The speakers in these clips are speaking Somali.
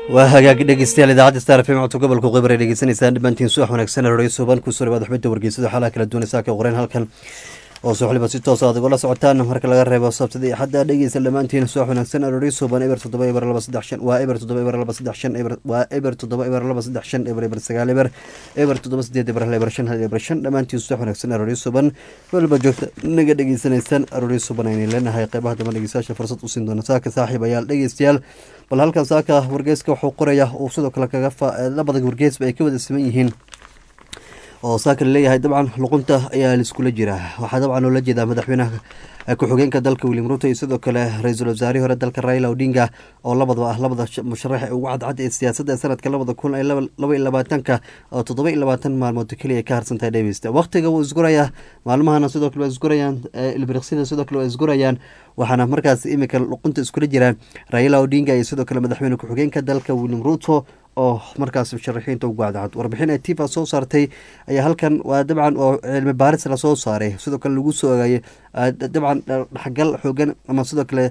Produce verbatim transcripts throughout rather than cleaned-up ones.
waa hagaag dhegeystayaal idaacadda star f m codka gobolka qeybar ay dhegeysanaysaan dhammaantiin subax wanaagsan ee radio suban ku soo dhawaad waxbadda wargeysada xalaha kala duwan saaka qoreen halkan oo subaxliba si toos aad ugala socotaan marka laga reebo sabtada iyo xadda dhegeysta dhammaantiin subax wanaagsan ee radio suban eber toddoba eber laba saddex shan waa eber toddoba eber laba saddex shan eber waa eber toddoba eber laba saddex shan eber eber sagaal eber eber toddoba sideed eber hal eber shan hal eber shan dhammaantiin subax wanaagsan ee radio suban waliba joogta naga dhegeysanaysaan radio suban aynu leenahay qeybaha dama dhegeystayaasha fursad u siin doona saaka saaxiib ayaal dhegeystayaal bal halkan saaka wargeyska wuxuu qoraya uu sidoo kale kaga labada wargeysba ay ka wada siman yihiin oo saaka laleeyahay dabcan luqunta ayaa laiskula jira waxaa dabcan loola jeedaa madaxweynaha ku-xigeenka dalka william ruto iyo sidoo kale ra-iisul wasaarihii hore dalka raila odinga oo labadaba ah labada musharax ee ugu cadcad ee siyaasadda sanadka labada kun ee laba iyo labaatanka oo toddoba iyo labaatan maalmood keliya ka harsantahay dhegeysta waqtiga wuu isgurayaa maalmahana sidoo kale waa isgurayaan ilbiriqsida sidoo kale waa isgurayaan waxaana markaas iminka luqunta iskula jiraan raila odinga iyo sidoo kale madaxweyne ku-xigeenka dalka william ruto oo markaas musharaxiinta ugu cadcad warbixin ee tifa soo saartay ayaa halkan waa dabcan oo cilmi baaris lasoo saaray sidoo kale lagu soo ogaayay dabcan dhaxgal xoogan ama sidoo kale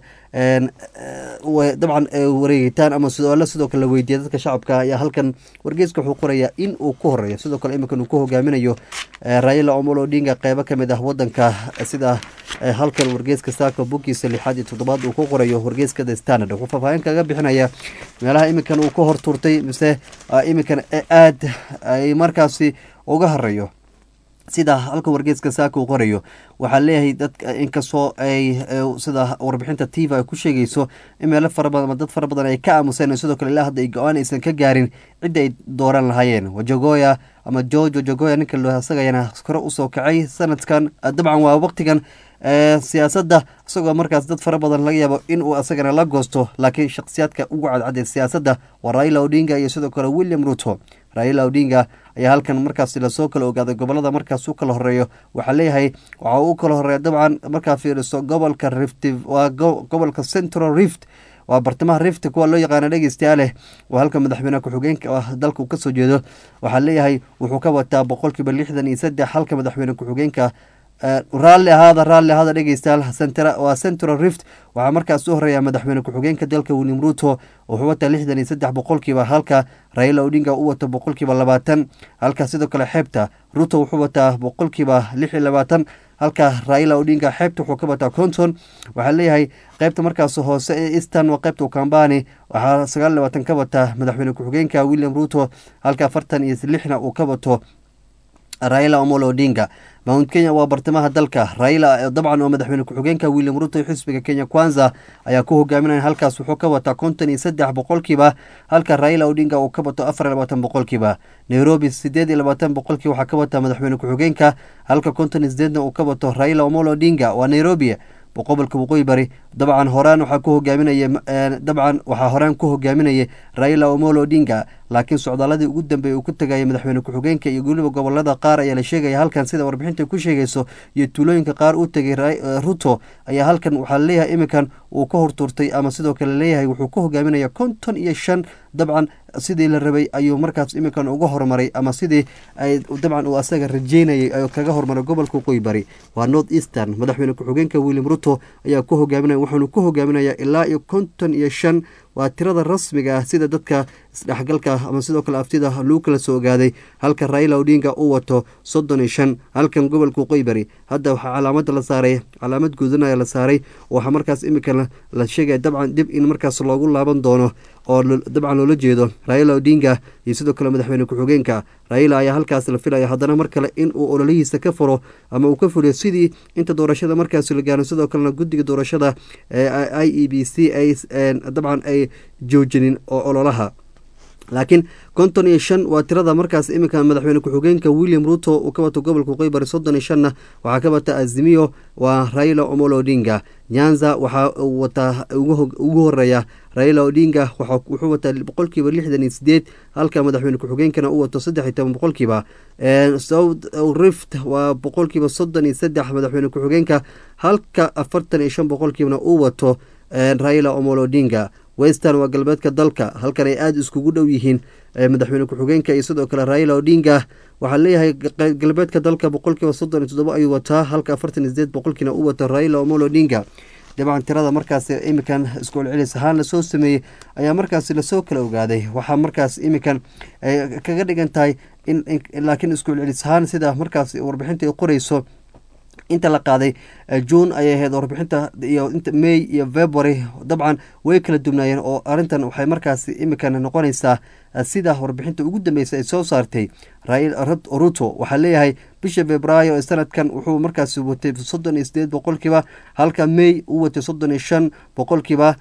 dabcan wareegitaan ama su-aalo sidoo kale la weydiiya dadka shacabka ayaa halkan wargeyska wuxuu qorayaa in uu ku horeeyo sidoo kale iminkan uu ku hogaaminayo raila omolo odinga qeybo kamid ah wadanka sida halkan wargeyska saaka bukiisa lixaad iyo toddobaad uu ku qorayo wargeyska the standard wuxuu faahfaahin kaga bixinaya meelaha iminkan uu ka hortuurtay mise iminkan aad ay markaasi uga horeeyo sida halka wargeyska saaka uu qorayo waxaa leeyahay dadka inkastoo ay sida warbixinta tiva ay ku sheegayso in meelo fara badan ama dad fara badan ay ka aamuseen sidoo kale ilaa hadda ay go-aan aysan ka gaarin cidda ay dooran lahaayeen wajagoya ama george wajagoya ninka asagayana kore usoo kacay sanadkan dabcan waa waqtigan siyaasadda isagoo markaas dad fara badan laga yaabo in uu asagana la goosto laakiin shakhsiyaadka ugu cadcadee siyaasadda waa raila odinga iyo sidoo kale william ruto raila odinga ayaa halkan markaas lasoo kala ogaaday gobolada markaas u kala horeeyo waxaa leeyahay waxa uu kala horeeya dabcan markaa fiiriso gobolka rift waa gobolka central rift waa bartamaha rift kuwa loo yaqaana dhegeystayaale waa halka madaxweyne ku-xigeenka dalka uu kasoo jeedo waxaa leeyahay wuxuu ka wataa boqolkiiba lixdan iyo saddex halka madaxweyne ku-xigeenka raalli ahaada raalli ahaada dhegeystayaal waa central rift waxaa markaas u horeeya madaxweyne ku-xigeenka dalka william ruto wuxuu wataa lixdan iyo saddex boqolkiiba halka raila odinga u wato boqolkiiba labaatan halka sidoo kale xeebta ruto wuxuu wataa boqolkiiba lix iyo labaatan halka raila odinga xeebta wuxuu ka wataa conton waxaa leeyahay qeybta markaas hoose ee eastern waa qeybta ukambani waxaa sagaal iyo labaatan ka wataa madaxweyne ku-xigeenka william ruto halka afartan iyo lixna uu ka wato raila omolo odinga mount kenya waa bartamaha dalka raila dabcan oo madaxweyne ku-xigeenka william ruto xisbiga kenya kwanza ayaa ku hogaaminaya halkaas wuxuu ka wataa konton iyo saddex boqolkiiba halka raila odinga uu ka wato afar iyo labaatan boqolkiiba nairobi sideed iyo labaatan boqolkiiba waxaa ka wataa madaxweyne ku-xigeenka halka konton iyo sideedna uu ka wato raila omolo odinga waa nairobi gobolka waqooyi bari dabcan horaan waxaa ku hogaaminaya dabcan waxaa horaan ku hogaaminayay raila omolo odinga laakiin socdaaladii ugu dambeeyay uu ku tagayay madaxweyne ku-xigeenka iyo weliba gobolada qaar ayaa la sheegaya halkan sida warbixinta ku sheegayso iyo tuulooyinka qaar uu tegay ruto ayaa halkan waxaa leeyahay iminkan uu ka hortuurtay ama sidoo kale leeyahay wuxuu ku hogaaminaya konton iyo shan dabcan sidii la rabay ayuu markaas iminkan uga horumaray ama sidii ay dabcan uu asaga rajeynayay ayuu kaga horumaray gobolka waqooyi bari waa north eastern madaxweyne ku-xigeenka william ruto ayaa ku hogaaminaya wuxuuna ku hogaaminaya ilaa iyo konton iyo shan waa tirada rasmiga ah sida dadka isdhexgalka ama sidoo kale aftida lagu kala soo ogaaday halka raila odinga uu wato soddon iyo shan halkan gobolka waqooyi bari hadda waxaa calaamada la saaray calaamad guudanaya la saaray waxaa markaas iminka la sheegaya dabcan dib in markaas loogu laaban doono oo dabcan loola jeedo raila odinga iyo sidoo kale madaxweyne ku-xigeenka raila ayaa halkaas la filaya haddana mar kale in uu ololihiisa ka furo ama uu ka fuliyo sidii inta doorashada markaas la gaaro sidoo kalena guddiga doorashada i e b c ay dabcan ay joojinin oo ololaha laakiin konton iyo shan waa tirada markaas iminka madaxweyne ku-xigeenka william ruto uu ka wato gobolka waqooyi bari soddon iyo shanna waxaa ka wata azimiyo waa raila omolo odinga nyanza waxaa wataa ugu horeeya raila odinga wuxuu wataa boqolkiiba lixdan iyo sideed halka madaxweyne ku-xigeenkana uu wato saddex iyo toban boqolkiiba south rift waa boqolkiiba soddon iyo saddex madaxweyne ku-xigeenka halka afartan iyo shan boqolkiibana uu wato raila omolo odinga western waa galbeedka dalka halkan ay aada iskugu dhow yihiin madaxweyne ku-xigeenka iyo sidoo kale raila odinga waxaa leeyahay galbeedka dalka boqolkiiba soddon iyo toddoba ayuu wataa halka afartan iyo sideed boqolkiina u wata raila omolo odinga dabcan tirada markaas imikan isku celcelis ahaan lasoo sameeyey ayaa markaas lasoo kala ogaaday waxaa markaas imikan kaga dhigan tahay in laakiin isku celcelis ahaan sida markaas warbixinta ay qoreyso inta la qaaday june ayay ahayd warbixinta iyo inta may iyo february dabcan way kala dubnaayeen oo arrintan waxay markaas imikan noqonaysaa sida warbixinta ugu dambeysay ay soo saartay rail ruto waxaa leeyahay bisha februaayo ee sanadkan wuxuu markaas watay soddon iyo sideed boqolkiiba halka may uu watay soddon iyo shan boqolkiiba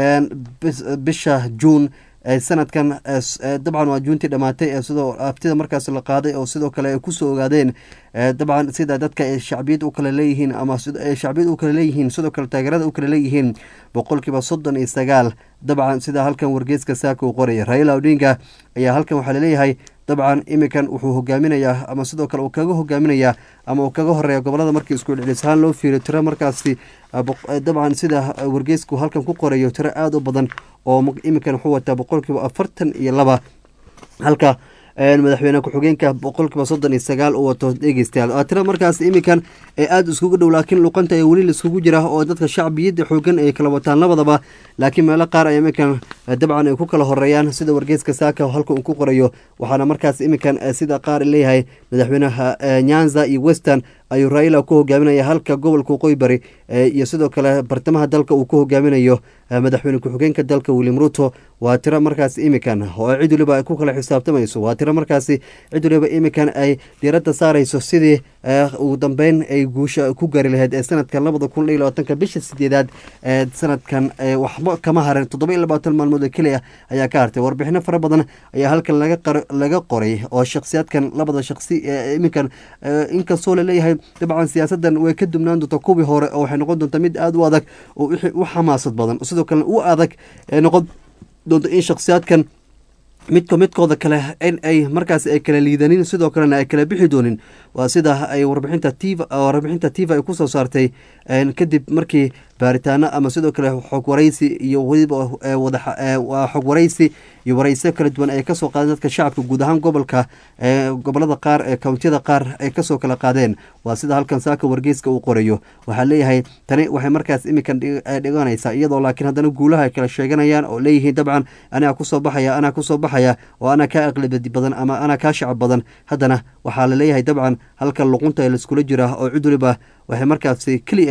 bisha june sanadkan dabcan waa juuntii dhamaatay sidoo abtida markaas la qaaday oo sidoo kale ay kusoo ogaadeen dabcan sida dadka ay shacbiyad u kala leeyihiin ama shacbiyad u kala leeyihiin sidoo kale taageerada u kala leeyihiin boqolkiiba soddon iyo sagaal dabcan sida halkan wargeeska saaka uu qoraya Raila Odinga ayaa halkan waxaa laleeyahay dabcan imikan wuxuu hogaaminayaa ama sidoo kale uu kaga hogaaminayaa ama uu kaga horeeya gobolada markii isku celcelis ahaan loo fiiriyo tiro markaasi dabcan sida wargeysku halkan ku qorayo tiro aada u badan oo imikan wuxuu wataa boqolkiiba afartan iyo laba halka madaxweyne ku-xigeenka boqolkiiba soddon iyo sagaal uu wato dhegeystayaal waa tiro markaas imikan ee aada iskugu dhow laakiin luqanta ee weli laiskugu jira oo dadka shacbiyadda xoogan ay kala wataan labadaba laakiin meelo qaar ay imikan dabcan ay ku kala horeeyaan sida wargeeska saaka halka uu ku qorayo waxaana markaas imikan sida qaar leeyahay madaxweynaha nyanza iyo western ayuu Raila ku hogaaminaya halka gobolka waqooyi bari iyo sidoo kale bartamaha dalka uu ku hogaaminayo madaxweyne ku-xigeenka dalka William Ruto waa tiro markaas imikan oo cid waliba ay ku kala xisaabtamayso waa tiro markaasi cid waliba imikan ay diiradda saarayso sidii ugu dambeyn ay guusha ku gaari lahayd ee sanadkan labada kun iyo labaatanka bisha sideedaad ee sanadkan waxba kama harin toddoba iyo labaatan maalmood oo keliya ayaa ka hartay warbixino fara badan ayaa halkan laga laga qoray oo shakhsiyaadkan labada shakhsi ee imikan inkastoo la leeyahay dabcan siyaasadan way ka dubnaan doontaa kuwii hore oo waxay noqon doontaa mid aada u adag oo wixii u xamaasad badan sidoo kale u adag ee noqon doonto in shakhsiyaadkan midka midkooda kale in ay markaas ay kala liidanin sidoo kalena ay kala bixi doonin waa sida ay warbixinta tiva warbixinta tiva ay kusoo saartay kadib markii baaritaano ama sidoo kale xog waraysi iyo weliba wada xog waraysi iyo waraysiyo kala duwan ay kasoo qaadeen dadka shacabka guud ahaan gobolka gobolada qaar ee kawntiyada qaar ay kasoo kala qaadeen waa sida halkan saaka wargeyska uu qorayo waxaa leeyahay tani waxay markaas imikan dhiganaysaa iyadoo laakiin haddana guulaha ay kala sheeganayaan oo leeyihiin dabcan anaa kusoo baxaya anaa kusoo baxaya oo anaa kaa aqlabadi badan ama anaa kaa shacab badan haddana waxaa la leeyahay dabcan halka luqunta ee laiskula jira oo cid waliba waxay markaasi keliya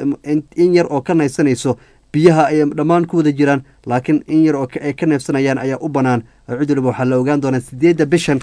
in yar oo ka naysanayso biyaha ay dhammaan ku wada jiraan laakiin in yar oo ay ka neefsanayaan ayaa u banaan oo cid waliba waxaa la ogaan doonaa sideedda bishan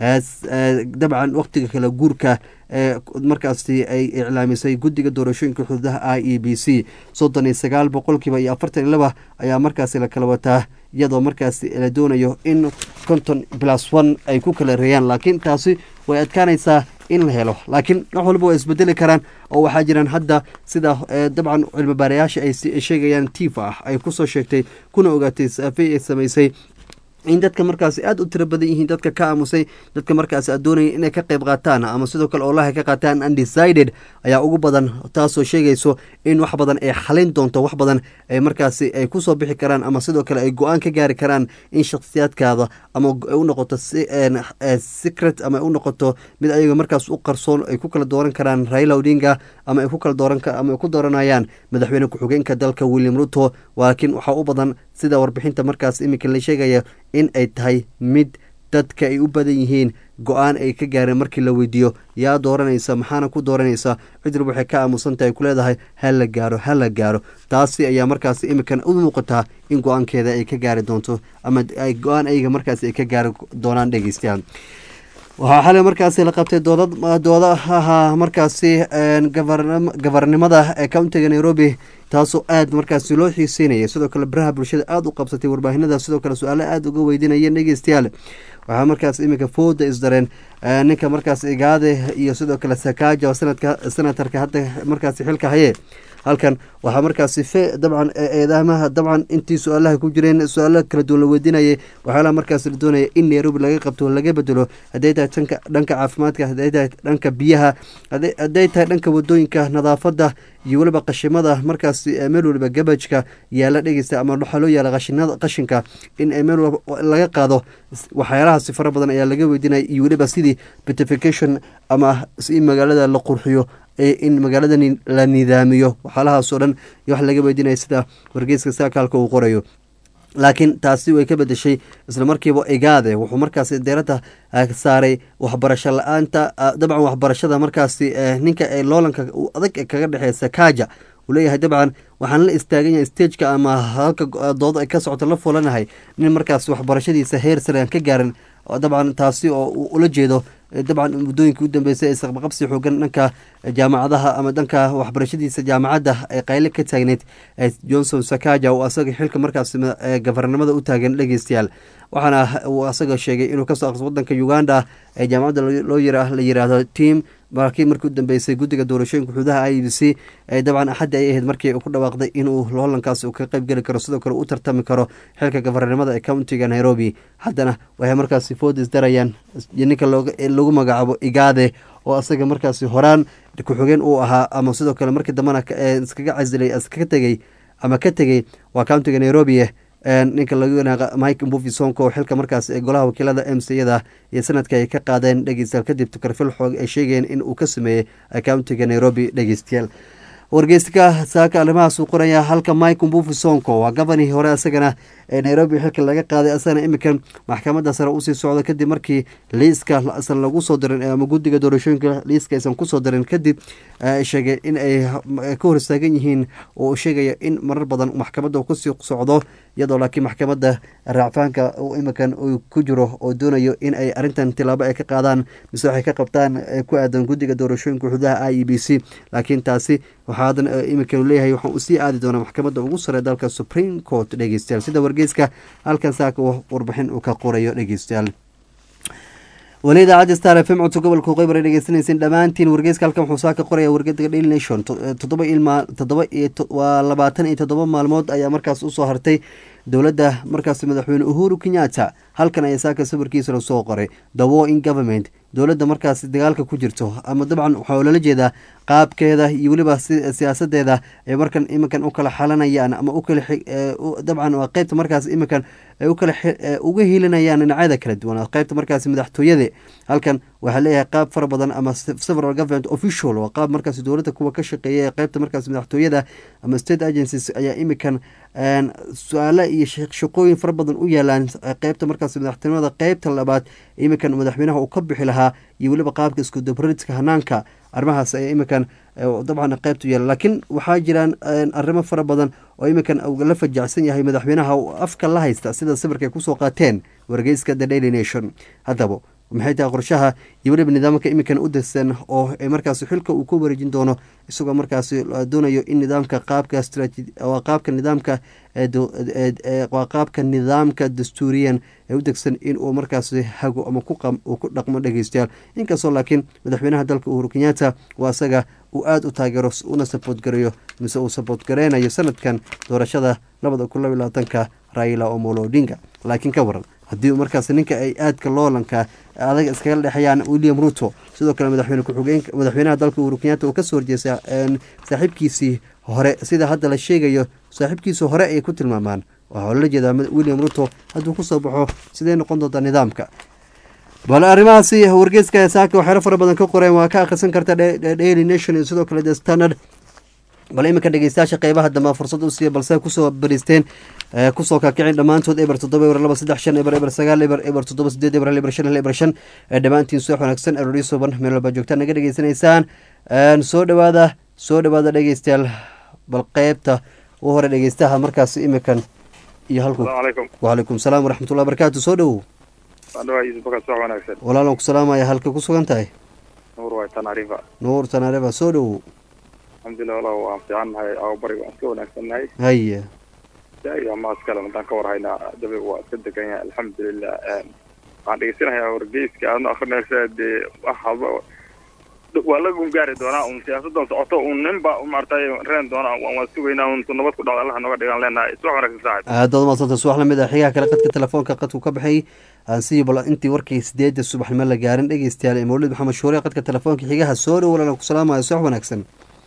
dabcan waqtiga kala guurka ee markaasi ay iclaamisay guddiga doorashooyinka xuduudaha i e b c soddon iyo sagaal boqolkiiba iyo afartan iyo laba ayaa markaasi la kala wataa iyadoo markaasi la doonayo in konton plus one ay ku kala reeyaan laakiin taasi way adkaanaysaa in la helo laakiin wax walba way isbedeli karaan oo waxaa jiraan hadda sida dabcan cilmi baarayaasha ay sheegayaan tifa ah ay kusoo sheegtay kuna ogaatay saafey ay samaysay in dadka markaasi aada u tiro badan yihiin dadka ka aamusay dadka markaasi aad doonaya inay ka qayb qaataan ama sidoo kale oolaha ka qaataan undecided ayaa ugu badan taasoo sheegayso in wax badan ay xalin doonto wax badan ay markaasi ay kusoo bixi karaan ama sidoo kale ay go-aan ka gaari karaan in shakhsiyaadkaada ama ay u noqoto secret ama ay u noqoto mid ayaga markaas u qarsoon ay ku kala dooran karaan Raila Odinga ama ay ku kala dooran ama ay ku dooranayaan madaxweyne ku-xigeenka dalka William Ruto laakiin waxaa u badan sida warbixinta markaas iminka la sheegaya in ay tahay mid dadka ay u badan yihiin go-aan ay ka gaareen markii la weydiiyo yaa dooranaysa maxaana ku dooranaysa cidrib waxay ka aamusan tahay ku leedahay ha la gaaro ha la gaaro taasi ayaa markaas imikan u muuqataa in go-aankeeda ay ka gaari doonto ama go-aan ayaga markaas ay ka gaari doonaan dhegeystayaal waxaa xalay markaasi la qabtay doodad doodaha markaasi gabarnimada ee countiga Nairobi taasoo aad markaasi loo xiiseynaya sidoo kale baraha bulshada aada u qabsatay warbaahinada sidoo kale su-aalo aada uga weydiinayeen dhegeystayaal waxaa markaas iminka fooda isdareen ninka markaas igaade iyo sidoo kale sakaaja sanadka senatarka hadda markaasi xilka haye halkan waxaa markaasi fe dabcan eedaamaha dabcan intii su-aalaha ku jireen su-aalo kala duwan la weydiinayay waxyaalaha markaas la doonaya in Nairobi laga qabto laga bedelo hadday tahay tanka dhanka caafimaadka hadday tahay dhanka biyaha hadday tahay dhanka wadooyinka nadaafada iyo weliba qashimada markaas meel waliba gabajka yaala dhegeysta ama waxaa loo yaala qashinada qashinka in meel laga qaado waxyaalahaasi fara badan ayaa laga weydiinaya iyo weliba sidii beautification ama si magaalada la qurxiyo in magaalada la nidaamiyo waxyaalahaasoo dhan iyo wax laga weydiinaya sida wargeyska saakaalka uu qorayo. laakiin taasi way ka bedeshay isla markiiba igaade wuxuu markaasi deerada saaray waxbarasho la-aanta dabcan waxbarashada markaasi ninka ee loolanka adag kaga dhexeeya Sakaja uu leeyahay dabcan waxaan la istaagan yahay stageka ama halka dooda ay ka socoto la fulanahay nin markaas waxbarashadiisa heer sare aan ka gaarin dabcan taasi oo ula jeedo dabcan muddooyinkii u dambeysay ee saqbaqabsi xoogan dhanka jaamacadaha ama dhanka waxbarashadiisa jaamacadda ay qayle ka taagneyd Johnson Sakaja oo asaga xilka markaas gafarnimada u taagan dhegeystayaal waxaana uu asaga sheegay inuu kasoo aqso wadanka Uganda ee jaamacadda loo yira la yiraahdo team markii markii u dambeysay guddiga doorashooyinka xuduudaha I E B C ee dabcan axad ay ahayd markii uu ku dhawaaqday inuu loolankaas uu ka qayb gali karo sidoo kale u tartami karo xilka gafarnimada ee countiga Nairobi haddana waxay markaas foodis darayaan ninka looga lagu magacaabo Igaade oo asaga markaasi horaan ku-xigeen uu ahaa ama sidoo kale markii dambana iskaga casilay iskaga tegey ama ka tegey waa countiga Nairobi ninka lagu yiraahdo Mike Mbuvi Sonko xilka markaas ee golaha wakiilada M C yada iyo sanadka ay ka qaadeen dhageystayaal kadib tukarfil xoog ay sheegeen in uu ka sameeyay countiga Nairobi dhageystayaal wargeyska saaka arrimahaas uu qoraya halka Mike Mbuvi Sonko waa gabanihii hore asagana ee Nairobi xilka laga qaaday asana imikan maxkamadda sare u sii socdo kadib markii liiska asal lagu soo dirin ama guddiga doorashooyinka liiska aysan ku soo dirin kadib sheegay in ay ka hor istaagan yihiin oo sheegaya in marar badan maxkamadda ku sii socdo iyadoo laakiin maxkamadda raacfaanka uu imikan uu ku jiro oo doonayo in ay arrintan tilaabo ay ka qaadaan mise waxay ka qabtaan ku aadan guddiga doorashooyinka xuduudaha I E B C laakiin taasi waxaa hadan imikan leeyahay waxaan u sii aadi doonaa maxkamadda ugu sare dalka Supreme Court dhegeystayaal sida wargeyska halkan saaka warbixin uu ka qorayo dhegeystayaal wali idaacadda Star F M codka gobolka Qoybar dhegeysanaysiin dhammaantiin wargeyska halkan wuxuu saaka qoraya wargeyska Daily Nation toddoba ilma toddoba iyo waa labaatan iyo toddoba maalmood ayaa markaas u soo hartay dowladda markaas madaxweyne Uhuru Kenyatta halkan ayaa saaka sawirkiisa la soo qoray the war in government dowladda markaas dagaalka ku jirto ama dabcan waxa loola jeedaa qaabkeeda iyo waliba siyaasadeeda ee markan iminkan u kala xalanayaan ama u kala dabcan waa qaybta markaas iminkan ay u kala uga hiilinayaan dhinacyada kala duwan qaybta markaas madaxtooyada halkan waxa leeyahay qaab fara badan ama several government official waa qaab markaas dowladda kuwa ka shaqeeya qaybta markaas madaxtooyada ama state agencies ayaa iminkan su-aalo iyo shaqooyin fara badan u yaalaan qaybta markaas madaxtinimada qaybta labaad iminkan madaxweynaha uu ka bixi lahaa iyo weliba qaabka isku dabariidka hanaanka arrimahaas ayaa iminkan dabcan qaybtu yaala laakiin waxaa jiraan arrimo fara badan oo iminkan la fajacsan yahay madaxweynaha afka la haysta sida sawirka ay kusoo qaateen wargeyska The Daily Nation haddaba maxay tahay qorshaha iyo weliba nidaamka iminkan u degsan oo markaas xilka uu ku wareejin doono isagoo markaas doonayo in nidaamka qaabka waa qaabka nidaamka waa qaabka nidaamka dastuuriyan ee u degsan in uu markaas hago ama ku dhaqmo dhegeystayaal inkastoo laakiin madaxweynaha dalka Uhuru Kenyatta waa asaga uu aada u taageero una support gareeyo mise uu support gareynayo sanadkan doorashada labada kun iyo labaatanka Raila Omolo Odinga laakiin ka waran haddii markaas ninka ay aadka loolanka adag iskaga dhexeeyaan William Ruto sidoo kale madaxweyne ku-xigeenka madaxweynaha dalka Uhuru Kenyatta oo ka soo horjeestay saaxiibkiisii hore sida hadda la sheegayo saaxiibkiisii hore ay ku tilmaamaan waxaa la jeedaa William Ruto hadduu ku soo baxo sidee noqon doonta nidaamka bal arrimahaasi wargeyska saaka waxyaalo fara badan ka qoreen waa ka akhrisan karta Daily Nation iyo sidoo kale The Standard bal iminka dhegeystayaasha qeybaha dambe fursad u siiya balse kusoo bariisteen kusoo kakicin dhammaantood eber toddoba eber laba saddex shan eber eber sagaal eber eber toddoba sideed eber hal eber shan hal eber shan dhammaantiin subax wanaagsan erori soban meel walba joogtaan naga dhegeysanaysaan soo dhawaada soo dhawaada dhegeystayaal bal qeybta u hore dhegeystaha markaas iminkan iyo halku wacalaykum salaam waraxmatullahi wabarakaatu soo dhowow walaalan ku salaamaya halka ku sugan tahay nuur waa Tanaarifa nuur Tanaarifa soo dhowow alxamdulilah walaa waan fiicannahay aw bari waan iska wanaagsannahay haye daayo ma iskale intaan ka warhaynaa dabi waa iska degan yahay alxamdulilah waxaan dhegeysanayaa wargeyska aadna akrinaysaa dee waxaba waa la gungaari doonaa un siyaasaddan socoto un ninba maartay reen doonaa waan sugaynaa un nabad ku dhacdo allaha nooga dhigaan leenahay subax wanaagsan saaxib aad baad maasanta subax lamid ah xigaha kale qadka telefoonka qadku ka baxay aan sii bal intii warkii sideedda subaxnimo la gaarin dhegeystayaal ee mawlid maxamed shuure qadka telefoonka xigaha soo dhow walaalna ku salaamayo subax wanaagsan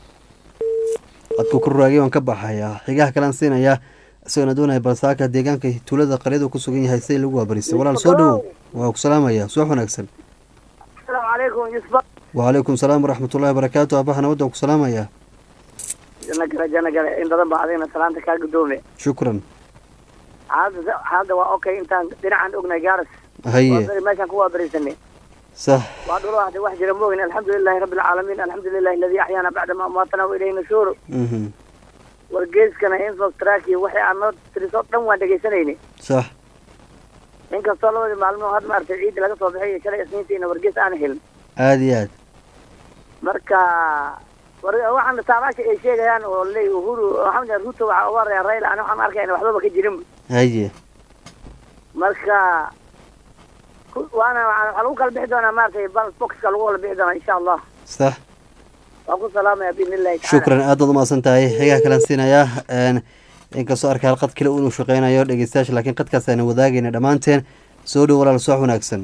qadku ku raagay waan ka baxayaa xigaha kalean siinayaa isagana doonaya balsaaka deegaanka tuulada qaryada ku sugan yahay say lagu waabarisay walaal soo dhowow waa ku salaamaya subax wanaagsan asalaamu calaykum wacalaykum salaam waraxmatullahi wabarakaatu aabaha nabadda ku salaamaya jana gale jana gale in badan baa adigna salaanta kaa gudoome shukran hadda hadda waa okay intaan dhinacan ognay gaaras haye meeshaan kuwaa bariisanay صح وأدور واحد واحد جرموين الحمد لله رب العالمين الحمد لله الذي أحيانا بعد ما أماتنا وإليه نشور اها والجيز كان ينفض تراكي وحي عمود تريصوت دم وانا جيسانيني صح إنك صلوا المعلومة هذا ما أرتي عيد لقى صباحية شرع سنتين والجيز أنا هل عادي عاد مركا waxaan taabaashi ay sheegayaan oo leey uhuru maxamed ruto waxa uu waray Raila ana waxaan arkay in waxba ka jirin haye marka وانا على وكل بحدنا ما في بوكس كالوغل بحدنا ان شاء الله صح اكو سلام يا باذن الله تعالى شكرا aad baad umahadsantahay xigaa kalan siinaya inkastoo arkay halqad kale uu shaqeynayo dhegeystayaasha laakiin qadkaas ayna wadaagayna dhammaanteen soo dhow walaal soo wanaagsan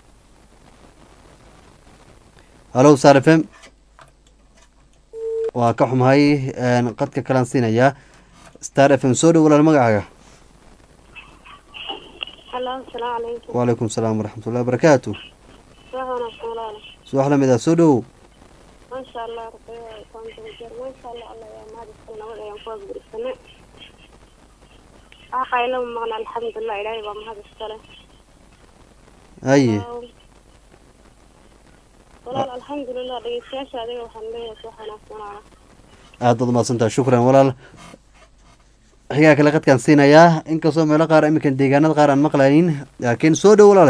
halo Star F M waa ka xumahay qadka kalan siinaya Star F M soo dhow walaal magacaaga السلام عليكم وعليكم السلام ورحمة الله وبركاته سهلا سهلا سؤال ماذا سودو ما شاء الله ربي يكون بخير ما شاء الله الله يا ما دخلنا ولا ينفوز بالسنة أخي لهم مغنى الحمد لله إلهي بام هذا السنة أي والله الحمد لله دقيت شاشة هذه وحن ليه سبحانه وتعالى هذا ما سنت شكرا ولا xigaa kale qadkaan siinayaa inkastoo meelo qaar iminkan deegaanada qaar aan maqlaynin laakiin soo dhow walaale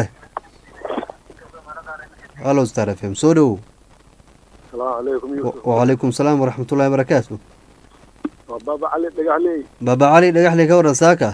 halo Star F M soo dhow السلام عليكم يوسف وعليكم السلام ورحمة الله وبركاته بابا علي دقالي بابا علي dhagaxley ka waran saaka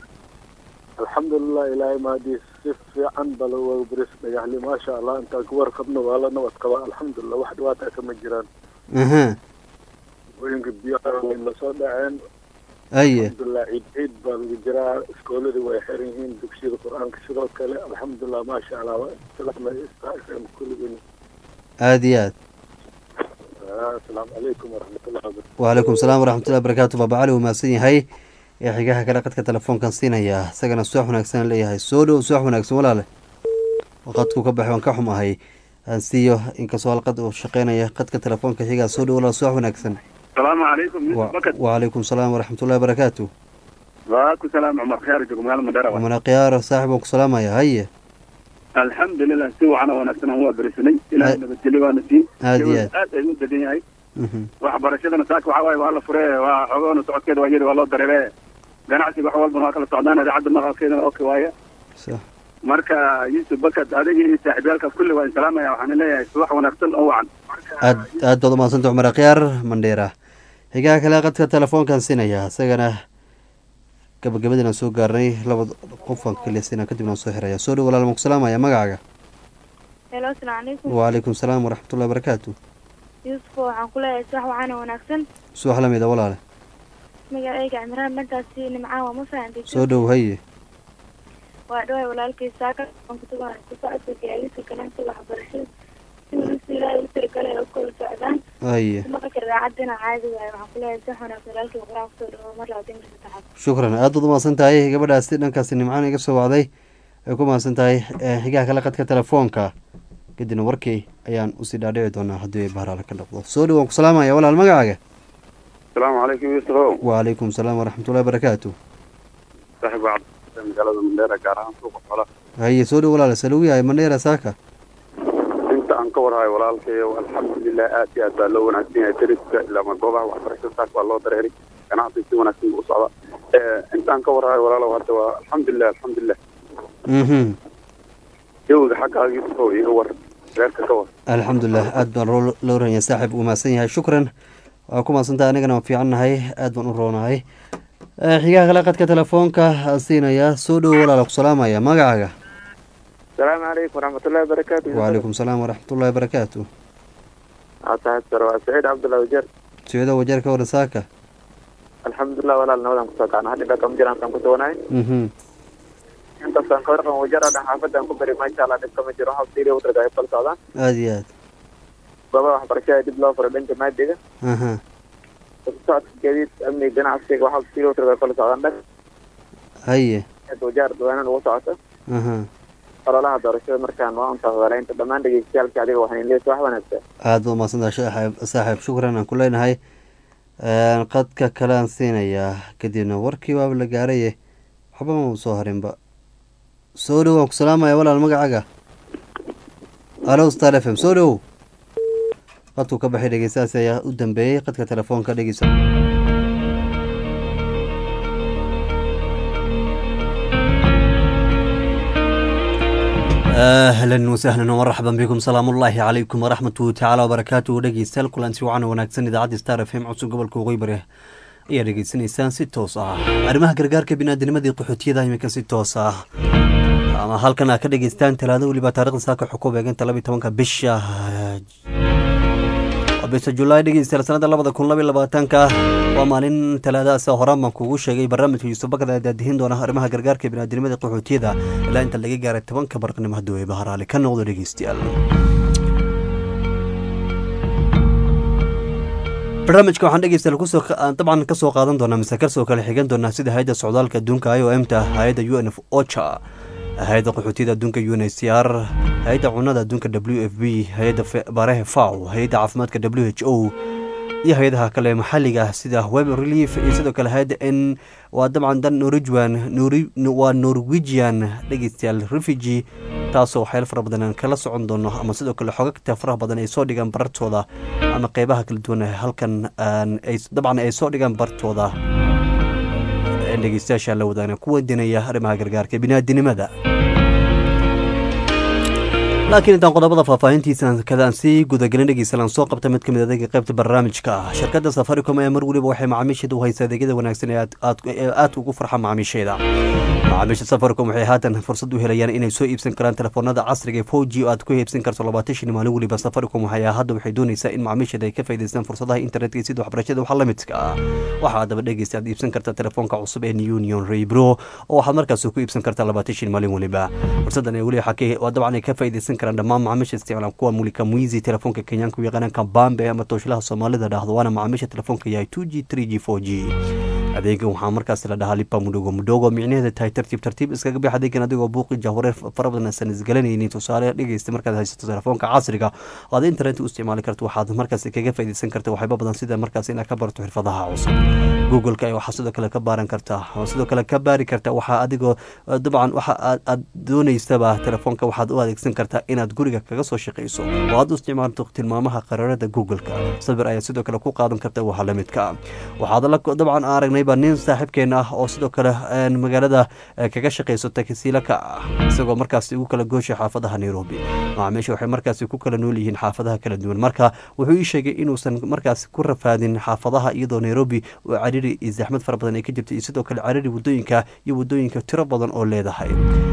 الحمد لله إلهي ما دي سف عن بلو وبرس دقالي ما شاء الله أنت كبر خدنا ولا نوت كوا الحمد لله واحد واتك مجران اها وينك بيار ولا صدعين أيه الحمد لله عيد عيد بالجرا سكولري ويحرين دكشي القرآن كشرو كله الحمد لله ما شاء الله سلامة يستاهل كل بني عاديات السلام عليكم ورحمة الله وبركاته وعليكم السلام ورحمة الله وبركاته بابا علي وماسين هاي يا xigaha kale qadka telefoonkan siinaya isagana subax wanaagsan leeyahay soo dhow subax wanaagsan walaale waqadku ka baxay waan ka xumahay aan siiyo inkastoo halqad uu shaqeynaya qadka telefoonka xigaa soo dhow walaal subax wanaagsan السلام عليكم يوسف بكت وعليكم السلام ورحمة الله وبركاته وعليكم السلام عمر خير جمال مدرب ومن خيار صاحب وسلام يا هي الحمد لله سوى انا ونفسنا هو برسني الى نبتلي ونسي هادي aad ay u dadan yahay waxbarashadana saaka waxa waaye waa la furay waa xogoona socodkeeda waa yiri waa loo dareebay ganacsiga wax walba waa kala socdaan idaacadda maqalkeeda oo kawaya صح marka Yusuf Bakad adiga iyo saaxiibalka kulli waan salaamaya waxaan leeyahay subax wanaagsan oo wacan aad aad baad umahadsantahay Cumar Khiyaar Mandheera xigaa kale qadka telefoonkan siinaya isagana gabagabadina soo gaarnay laba qofan kale sina kadibna soo xiraya soo dhow walaal ma ku salaamaya magacaaga hello السلام عليكم وعليكم السلام ورحمة الله وبركاته يوسف waxaan ku leeyahay sax waxaan wanaagsan subax la mid ah walaale magacayga Imraan markaasi nimcaan waa ma fahantii soo dhow haye waa dhawaay walaalkay saaka aan ku tagaa ku socodka gaarista kaleento waxbarashada si ilaahay u tirkale oo kala socdaan haye marka raacadina caadi waay waxaan ku leeyahay sax wanaagsan walaalkay quraanka soo dhawo mar labaad in saddexaad shukran aad baad umahadsantahay gabadhaasi dhankaasi nimcaan iga soo wacday ay ku mahadsantahay xigaha kale qadka telefoonka kadibna warkii ayaan usii dhaadhici doonaa haddii ay bahraale ka dhaqdo soo dhow waan ku salaamaya walaal magacaaga السلام عليكم يوسف وعليكم السلام ورحمة الله وبركاته صاحب عبد magaalada Mandheera gaar ahaan suuqa xoolaha haye soo dhow walaal saluuyahay Mandheera saaka inta aan ka warhayo walaalkay alxamdulillah aad iyo aad baa loo wanaagsan yahay dariska ilaa ma goobaha waxbarashada saaka waa loo dareeray ganacsi si wanaagsan u socda inta aan ka warhayo walaalow hadda waa alxamdulillah alxamdulillah mhm jawga xaggaaga oo iga war reerka ka war alxamdulillah aad baan loo raayay saaxiib u maasan yahay shukran waa ku maasantahay anigana waan fiicannahay aad baan u roonahay xigaha kale qadka telefoonka siinaya soo dhow walaal ku salaamaya magacaaga السلام عليكم ورحمة الله وبركاته وعليكم السلام ورحمة الله وبركاته أصحاب سروا سعيد عبد الله وجر سيدا وجر كور ساكا الحمد لله ولا نودم كساكانا هذا كم جرام كم كتوناي mhm أنت سانكور كم وجر أنا حافظ أنكم بري ما شاء الله كم جرام حافظ تيري وترجع يفعل صعدا aad iyo aad بابا برشة دبلا فربنا جماعة ديجا aha صعد جديد أمني جنا عسكر وحافظ تيري وترجع يفعل صعدا haye وجر دوانا وصعدا aha ololaha doorashada markaan waa unta walaynta dhammaan dhegeystayaalka adiga waxaan leeyahay wax wanaagsan aada baa mahadsantahay saaxiib saaxiib shukran aan ku leenahay qadka kale aan siinayaa kadibna warkii waaba la gaaraye waxba ma soo harinba soo dhow waan ku salaamaya walaal magacaaga alo star f m soo dhow qadkuu ka baxay dhegeystahaas ayaa u dambeeyey qadka telefoonka dhegeysa ahlan wasahlan wmarxaban bikum salaamu ullaahi calaykum waraxmatuhu tacaala wabarakaatuhu dhegeystayaal kulanti wacan wanaagsan idaacadda star f m cusub gobolka waqooyi bari ayaa dhegeysanaysaan si toos ah arrimaha gargaarka biniaadanimadii qaxootiyada iminka si toos ah ama halkan aa ka dhegeystaan talaado weliba taarikhda saaka xukub eeganta labiyi tobanka bisha bisha julaay dhegeystayaal sanada labada kun labiyi labaatanka waa maalin talaadaas horaan baan kugu sheegay barnaamijka yuusuf bakad ayaa daadihin doona arrimaha gargaarka biniaadamada qaxootiyada ilaa inta laga gaaray tobanka barqnimo hadduu eeba haraali ka noqdo dhegeystayaal barnaamijka waxaan dhegeystayaal kusoo dabcan kasoo qaadan doonaa mise kasoo kala xigan doonaa sida hay-adda socdaalka adduunka i o m ta hay-adda u n f ocha hay-adda qaxootiyada adduunka u n h c r hay-adda cunada adduunka w f b hay-adda baaraha faw hay-adda caafimaadka w h o iyo hay-adaha kale maxaliga sida web relief iyo sidoo kale hay-adda n waa dabcan dan norwegian waa norwegian dhegeystayaal refugee taasoo waxyaal fara badan aan kala socon doono ama sidoo kale xogagta faraha badan ay soo dhigaan bartooda ama qeybaha kala duwan halkan dabcan ay soo dhigaan bartooda dhegeystayaasha la wadaana kuwa dinaya arrimaha gargaarka biniaadinimada laakiin intaan qodobada faahfaahintiisa kadaan sii gudagelin dhegeystayaal soo qabta mid kamid adeega qaybta barnaamijka ah shirkadda safaricom ee mar weliba waxay macaamiisheeda u haysaa adeegyada wanaagsan ee aad ugu farxa macaamiisheeda macaamiisha safaricom waxay haatan fursad u helayaan inay soo iibsan karaan telefoonada casriga ee four g oo aad ku iibsan karto labaatan shan maalin weliba safaricom waxay hadda waxay doonaysaa in macaamiisheeda ay ka faa'iidaystaan fursadaha internetka sida waxbarashada waxa la midka ah waxaa haddaba dhegeysta aad iibsan kartaa telefoonka cusub ee union raybro oo waxaad markaas ku iibsan kartaa labaatan shan maalin weliba fursadan ay weli waa dabcan ay ka faa'iidaysan karaan dhammaan macaamiisha isticmaalaan kuwa mulika muizi telefoonka kenyaanka u yaqaanaan bambe ama tooshlaha soomaalida dhahdo waana macaamiisha telefoonka yahay two g three g four g adeegan waxaa markaas la dhahaa lipa mudhogo mudhogo micnaheeda tahay tartiib tartiib iskaga bix adeegan adigoo buuqi jahwareer fara badan aysan isgalanaynin tusaale dhegeysta markaad haysato telefoonka casriga oo aad internet u isticmaali karto waxaad markaas kaga faa'iidaysan karta waxyaabo badan sida markaas inaad ka barto xirfadaha cusub google-ka waxaa sidoo kale ka baaran kartaa sidoo kale ka baari karta waxaa adigoo dabcan waxa aad doonaysaba telefoonka waxaad u adeegsan kartaa inaad guriga kaga soo shaqayso oo aad u isticmaalto tilmaamaha qaraarada google-ka sabir ayaa sidoo kale ku qaadan karta waxa la midka waxaad la dabcan aragnay nin saaxiibkeena ah oo sidoo kale magaalada kaga shaqayso takasiila ka ah isagoo markaas ugu kala gooshay xaafadaha nairobi macaamiisha waxay markaas ku kala nool yihiin xaafadaha kala duwan marka wuxuu ii sheegay inuusan markaas ku rafaadin xaafadaha iyadoo nairobi oo cariri iyo zaxmad fara badan ay ka jirto iyo sidoo kale cariri wadooyinka iyo wadooyinka tiro badan oo leedahay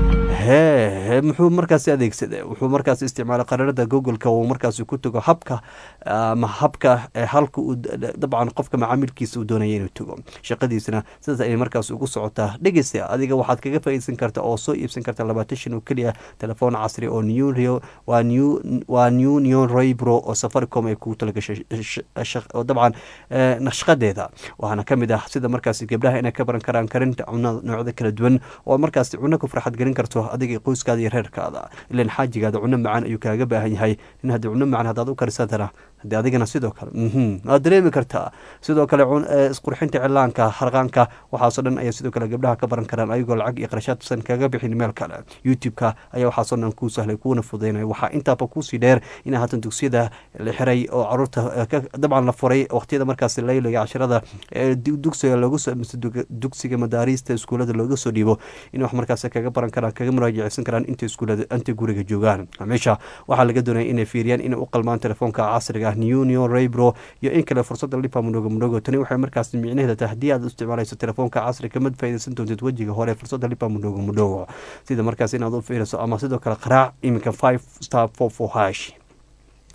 hee muxuu markaasi adeegsaday wuxuu markaas isticmaalay qaraarada google-ka uu markaas ku tago habka ama habka halka uu dabcan qofka macaamilkiisa uu doonaya inuu tago shaqadiisana sidaas ayay markaas ugu socotaa dhegeysta adiga waxaad kaga faa'iidaysan karta oo soo iibsan karta labaatan shan oo keliya telefoon casri oo new waa new waa new neon raybro oo safaricom ay kugu talagashay oo dabcan nashqadeeda waxaana ka mid ah sida markaas gabdhaha inay ka baran karaan karinta cunada noocyada kala duwan oo markaas cunno ku farxad gelin karto adiga qoyskaada iyo reerkaada ilaan xaajigaada cunno macaan ayuu kaaga baahan yahay in haddii cunno macaan haddaad u karisatana haddii adigana sidoo kale waad dareemi kartaa sidoo kale isqurxinta cilaanka harqaanka waxaasoo dhan ayaa sidoo kale gabdhaha ka baran karaan ayagoo lacag iyo qarashaadsan kaga bixin meel kale youtube-ka ayaa waxaasoo dhan kuu sahlay kuuna fudaynaya waxaa intaaba kuusii dheer in haatan dugsiyada la xiray oo caruurta dabcan la furay waqtiyada markaas layliga cashirada dugsiga loogu dugsiga madaariista iskuulada looga soo dhiibo in wax markaas kaga baran karaan kaga muraajaceysan karaan inta iskuulada inta guriga joogaan meesha waxaa laga doonaya inay fiiriyaan inay u qalmaan telefoonka casriga ah neonion raybro iyo in kale fursada lipa mudhogo mudhogo tani waxay markaas micnaheeda tahay haddii aad isticmaalayso telefoonka casriga kamid faa'iidaysan doontid wejiga hore fursada lipa mudhogo mudhogo sida markaas inaad u fiiriso ama sidoo kale qaraac iminka five star four four hash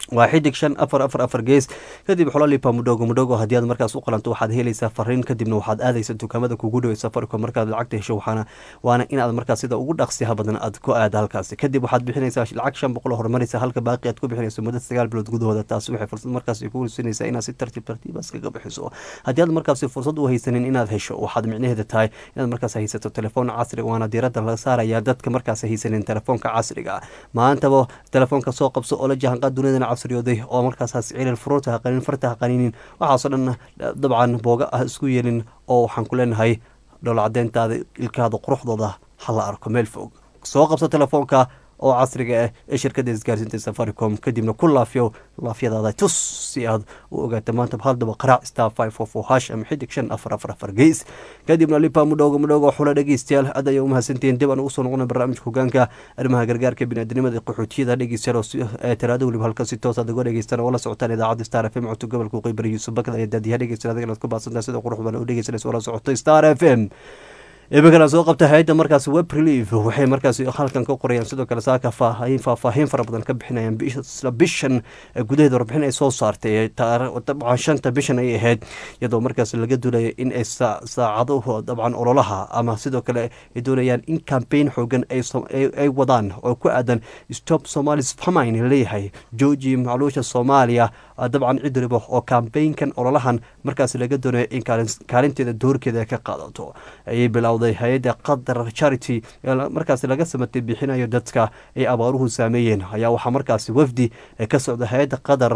waa xidig shan afar afar afar gees kadib xololipa mudhogo mudhogo haddii aad markaas u qalanto waxaad helaysaa fariin kadibna waxaad aadaysa dukaamada kugu dhow safaricom markaad lacagta hesho waxaana waana inaad markaas sida ugu dhaqsiyaha badan aad ku aada halkaasi kadib waxaad bixinaysaa lacag shan boqol oo horumaraysa halka baaqi aad ku bixinayso muddo sagaal bilood gudahooda taasi waxay fursad markaas kugu siinaysaa inaad si tartiib tartiib iskaga bixiso haddii aad markaas fursad u haysanin inaad hesho waxaad micnaheeda tahay inaad markaas haysato telefoon casriga waana diiradda laga saaraya dadka markaas haysanin telefoonka casriga maantaba telefoonka soo qabso oo la jahanqaad dunidana casriyooday oo markaasaas cilal furuurta haqanin farta haqaninin waxaasoo dhan dabcan booga ah isku yeelin oo waxaan ku leenahay dhoola cadeyntaada ilkaada quruxdooda hala arko meel fog soo qabso telefoonka oo casriga ah ee shirkadda isgaarsiinta safaricom kadibna ku laafiyo laafyadaada tus si aad u ogaato maanta haldaba qaraac star five four four hash ama xidig shan afar afar afar gees kadibna lipa mudhowga mudhowga xula dhegeystayaal aad ayaa u mahadsantihiin dib aan ugu soo noqona barnaamijka hogaanka arrimaha gargaarka biniaadamnimada qaxootiyada dhegeystayaal oo talaado waliba halka si toos aad uga dhegeystaan oo la socotaan idaacadda star f m codka gobolka qeybari yuusuf bakada ayaa daadiyaha dhegeystayaal adiga aad ku baadsantahay sida qurux badan u dhegeysanaysa oo la socoto star f m iminkan soo qabta hay-adda markaas web relief waxay markaas halkan ka qorayaan sidoo kale saaka faahfaahin fara badan ka bixinayaan isla bishan gudaheeda warbixin ay soo saartay dabcan shanta bishan ay ahayd iyadoo markaas laga doonaya in ay saacaduhu dabcan ololaha ama sidoo kale ay doonayaan in campaign xoogan ay wadaan oo ku aadan stop somalis famine leeyahay georgi macluusha soomaaliya dabcan cid waliba oo campaignkan ololahan markaas laga doonaya in kaalinteeda doorkeeda ka qaadato ayay bilowday hay-adda qadar charity markaas laga samatay bixinayo dadka ay abaaruhu saameeyeen ayaa waxaa markaas wafdi ka socda hay-adda qadar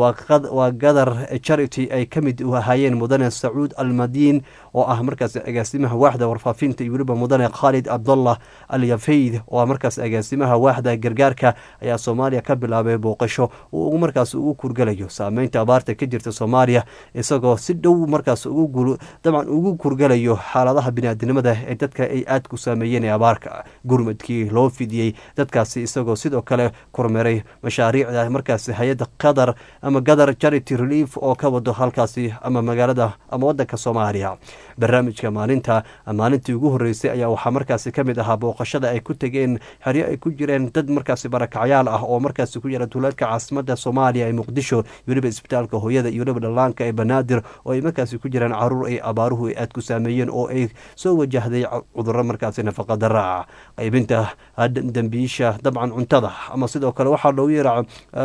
waa gadar charity ay ka mid ahaayeen mudane sacuud almadiin oo ah markaas agaasimaha waaxda warfaafinta iyo weliba mudane khaalid cabdullah alyafayd oo markaas agaasimaha waaxda gargaarka ayaa soomaaliya ka bilaabay booqasho uu markaas ugu kurgalayo saameynta abaarta ka jirta soomaaliya isagoo si dhow markaas dabcan ugu kurgalayo xaaladaha biniaadinimada ee dadka ay aad ku saameeyeen ee abaarka gurmadkii loo fidiyey dadkaasi isagoo sidoo kale kormeeray mashaariicda markaas hay-adda qadar ama gadar charity relief oo ka wado halkaasi ama magaalada ama wadanka soomaaliya barnaamijka maalinta maalintii ugu horeysay ayaa waxaa markaasi ka mid ahaa booqashada ay ku tegeen xeryo ay ku jireen dad markaasi barakacyaal ah oo markaasi ku yaala duulaadka caasimada soomaaliya ee muqdisho weliba isbitaalka hooyada iyo weliba dhallaanka ee banaadir oo ay markaasi ku jiraan caruur ay abaaruhu ay aad ku saameeyeen oo ay soo wajahday cudurro markaasi nafaqa daraaca qaybinta dambiisha dabcan cuntada ama sidoo kale waxaa loogu yeera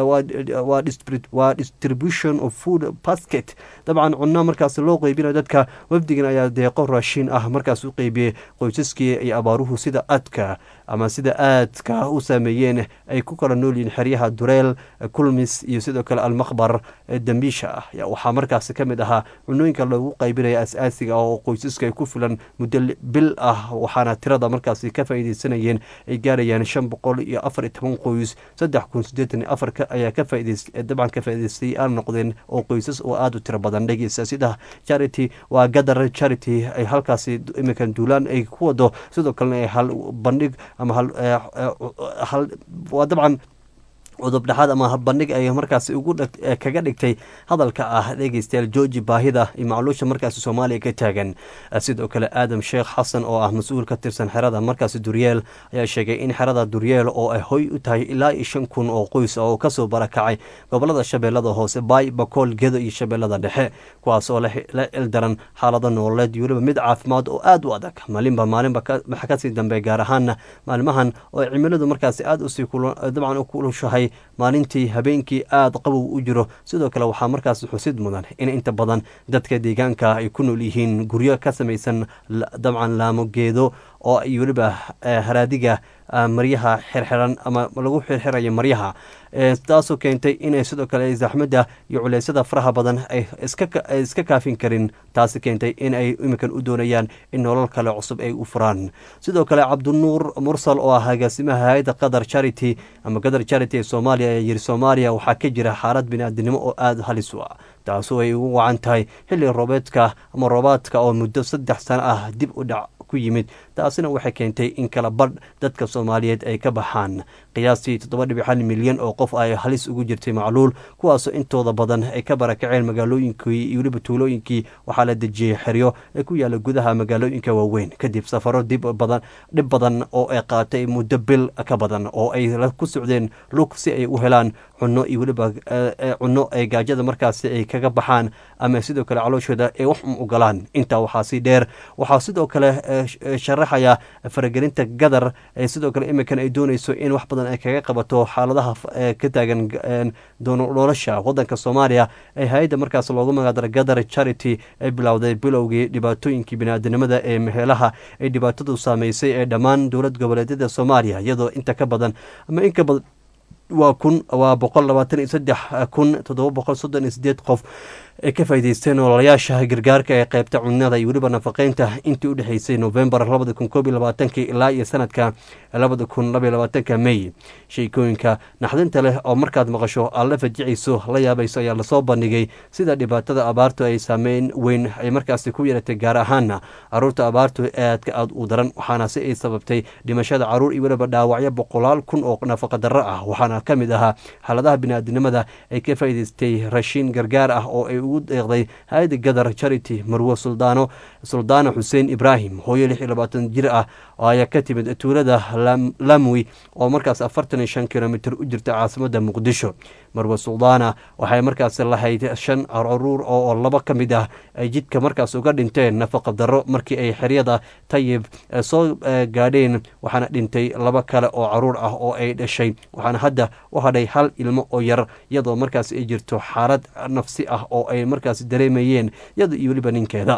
waa distribution of food basket dabcan cunno markaasi loo qeybinayo dadka wafdigan ayaa deeqo raashiin ah markaas u qeybiyey qoysaskii ay abaaruhu sida aadka ama sida aadka u saameeyeen ay ku kala nool yihiin xeryaha dureel kulmis iyo sidoo kale almaqbar dambiisha ah waxaa markaasi ka mid ahaa cunooyinka loogu qaybinaya as-aasiga oo qoysaska ay ku filan muddo bil ah waxaana tirada markaasi ka faaideysanayeen ay gaarayaan shan boqol iyo afar iyo toban qoys saddex kun sideetan iyo afar ayaa ka faaideyst dabcan ka faa'ideystay aan noqdeen oo qoysas oo aada u tiro badan dhegeysa sida charity waa gadar charity ay halkaasi iminkan duulaan ay ku wado sidoo kalena ay hal bandhig ama hal waa dabcan cudub dhexaad ama bandhig ay markaasi ugu kaga dhigtay hadalka ah dhegeystayaal georgi baahida iyo macluusha markaasi soomaaliya ka taagan sidoo kale aadam sheekh xasan oo ah mas-uul ka tirsan xerada markaasi duryeel ayaa sheegay in xerada duryeel oo ay hoy u tahay ilaa iyo shan kun oo qoys oo kasoo barakacay gobolada shabeellada hoose baay bakool gedo iyo shabeellada dhexe kuwaas oo la ildaran xaalado nololeed iyo weliba mid caafimaad oo aada u adag maalinba maalinba maxa kasii dambe gaar ahaana maalmahan oo cimiladu markaasi aada usii dabcan u kulushahay maalintii habeenkii aada qabow u jiro sidoo kale waxaa markaas xusid mudan in inta badan dadka deegaanka ay ku nool yihiin guryo ka samaysan dabcan laamogeedo oo iyo weliba haraadiga maryaha xirxiran ama lagu xirxirayo maryaha taasoo keentay inay sidoo kale zaxmada iyo culeysyada faraha badan ay iska kaafin karin taasi keentay in ay iminkan u doonayaan in nolol kale cusub ay u furaan sidoo kale cabdinuur mursal oo ah agaasimaha hay-adda qadar charity ama qadar charity ee soomaaliya ayaa yiri soomaaliya waxaa ka jira xaalad biniaadinimo oo aada halis u ah taasoo ay ugu wacan tahay xilli roobeedka ama roobaadka oo muddo saddex sano ah dib u dhac ku yimid taasina waxay keentay in kala badh dadka soomaaliyeed ay ka baxaan. qiyaastii toddoba dhibic hal milyan oo qof ay halis ugu jirtay macluul, kuwaasoo intooda badan ay ka barakaceen magaalooyinkii iyo weliba tuulooyinkii. waxaa la dejiyey xeryo ee ku yaala gudaha magaalooyinka waaweyn kadib safaro dib badan dhib badan oo ay qaatay muddo bil ka badan oo ay ku socdeen lug si ay u helaan cunno iyo weliba cunno ay gaajada markaasi ay kaga baxaan ama sidoo kale calooshooda ay wax u galaan. intaa waxaa sii dheer waxaa sidoo kale sharaxaya faragelinta gadar ee sidoo kale imikan ay doonayso in wax badan ay kaga qabato xaaladaha ka taagan nolosha wadanka Soomaaliya. ay hay-adda markaas loogu magacdaro Gadar Charity ay bilowday bilowgii dhibaatooyinkii bini'aadanimada ee meelaha ay dhibaatadu saameysay ee dhammaan dowlad goboleedyada Soomaaliya, iyadoo inta ka badan ama in ka badan waa kun waa boqol labaatan iyo saddex kun toddoba boqol soddon iyo sideed qof ay ka faa'iideysteen ololayaasha gargaarka ee qaybta cunnada iyo weliba nafaqeynta intii u dhexeysay November labada kun koob iyo labaatanki ilaa iyo sanadka labada kun laba iyo labaatanka May. sheekooyinka naxdinta leh oo markaad maqasho aad la fajicayso la yaabayso ayaa lasoo bandhigay sida dhibaatada abaartu ay saameyn weyn ay markaasi ku yeelatay, gaar ahaana caruurta abaartu aadka aad u daran, waxaana si ay sababtay dhimashada caruur iyo weliba dhaawacyo boqolaal kun oo nafaqa darro ah. waxaana ka mid ahaa xaaladaha bini'aadanimada ay ka faa'iideystay raashin gargaar ah oo ay ugu deeqday hay-adda Gadar Charity. Marwo Suldaano Suldaana Xuseen Ibraahim, hooyo lix iyo labaatan jir ah oo ayaa ka timid tuulada Lamwi oo markaas afartan iyo shan kilomitir u jirta caasimadda Muqdisho. Marwo Suldaana waxay markaas lahayd shan caruur oo laba ka mid ah ay jidka markaas uga dhinteen nafaqa darro markii ay xeryada Tayib soo gaadheen, waxaana dhintay laba kale oo caruur ah oo ay dhashay. waxaana hadda u hadhay hal ilmo oo yar, iyadoo markaas ay jirto xaalad nafsi ah oo ay markaas dareemayeen iyada iyo weliba ninkeeda.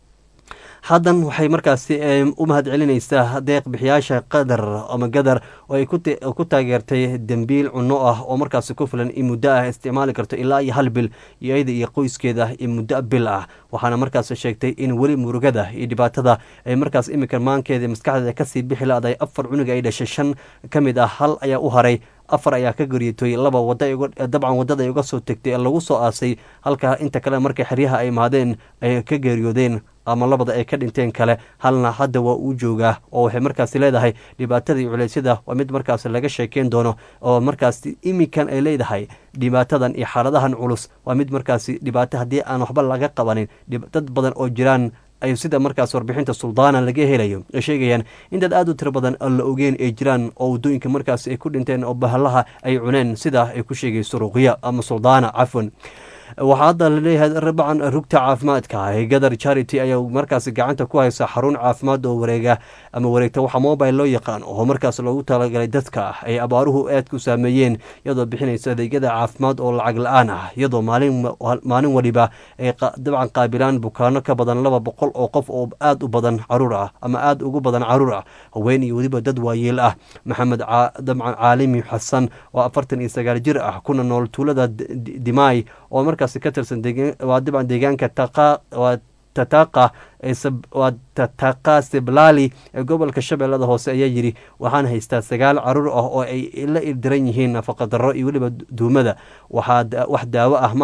haddan waxay markaasi u mahadcelinaysaa deeq bixiyaasha qadar ama gadar oo ay ku taageertay dembiil cunno ah oo markaasi ku filan in muddo ah isticmaali karto ilaa iyo hal bil iyada iyo qoyskeeda in muddo bil ah. waxaana markaas sheegtay in weli murugada iyo dhibaatada ay markaas imika maankeeda maskaxdeeda kasii bixi la-day. afar cunug ay dhashay, shan ka mid ah hal ayaa u haray, afar ayaa ka geeriyotay, laba wada dabcan wadada ay uga soo tegtay ee lagu soo aasay, halka inta kale markay xeryaha ay imaadeen ay ka geeriyoodeen ama labada ay ka dhinteen kale, halna hadda waa uu joogaa. oo waxay markaasi leedahay dhibaatada iyo culeysyada waa mid markaas laga sheekeyn doono, oo markaasi imikan ay leedahay dhibaatadan iyo xaaladahan culus waa mid markaasi dhibaato haddii aan waxba laga qabanin dad badan oo jiraan ay sida markaas warbixinta Suldaana laga helayo ay sheegayaan in dad aad u tiro badan la ogeen ay jiraan oo wadooyinka markaas ay ku dhinteen oo bahalaha ay cuneen, sida ay ku sheegayso Ruqya ama Suldaana cafwan. waxaa hadda laleeyahay rabacan rugta caafimaadka ee Gadar Charity ayaa markaas gacanta ku haysa xarun caafimaad oo wareega ama wareegta waxa mobile loo yaqaan oo markaas loogu talagalay dadka ay abaaruhu aad ku saameeyeen, iyadoo bixinaysa adeegyada caafimaad oo lacag la-aan ah, iyadoo maalin maalin waliba ay dabcan qaabilaan bukaano ka badan laba boqol oo qof oo aad u badan caruur ah ama aad ugu badan caruur ah, haween iyo weliba dad waayeel ah. Maxamed dabcan Caalimi Xasan oo afartan iyo sagaal jir ah kuna nool tuulada Dimay oo markaas ka tirsan waa dabcan deegaanka taqa waa tataqa waa tataqa Siblali ee gobolka Shabeellada Hoose ayaa yiri waxaan haystaa sagaal caruur ah oo ay la ildiran yihiin nafaqa darro iyo weliba duumada. waxaa wax daawo ah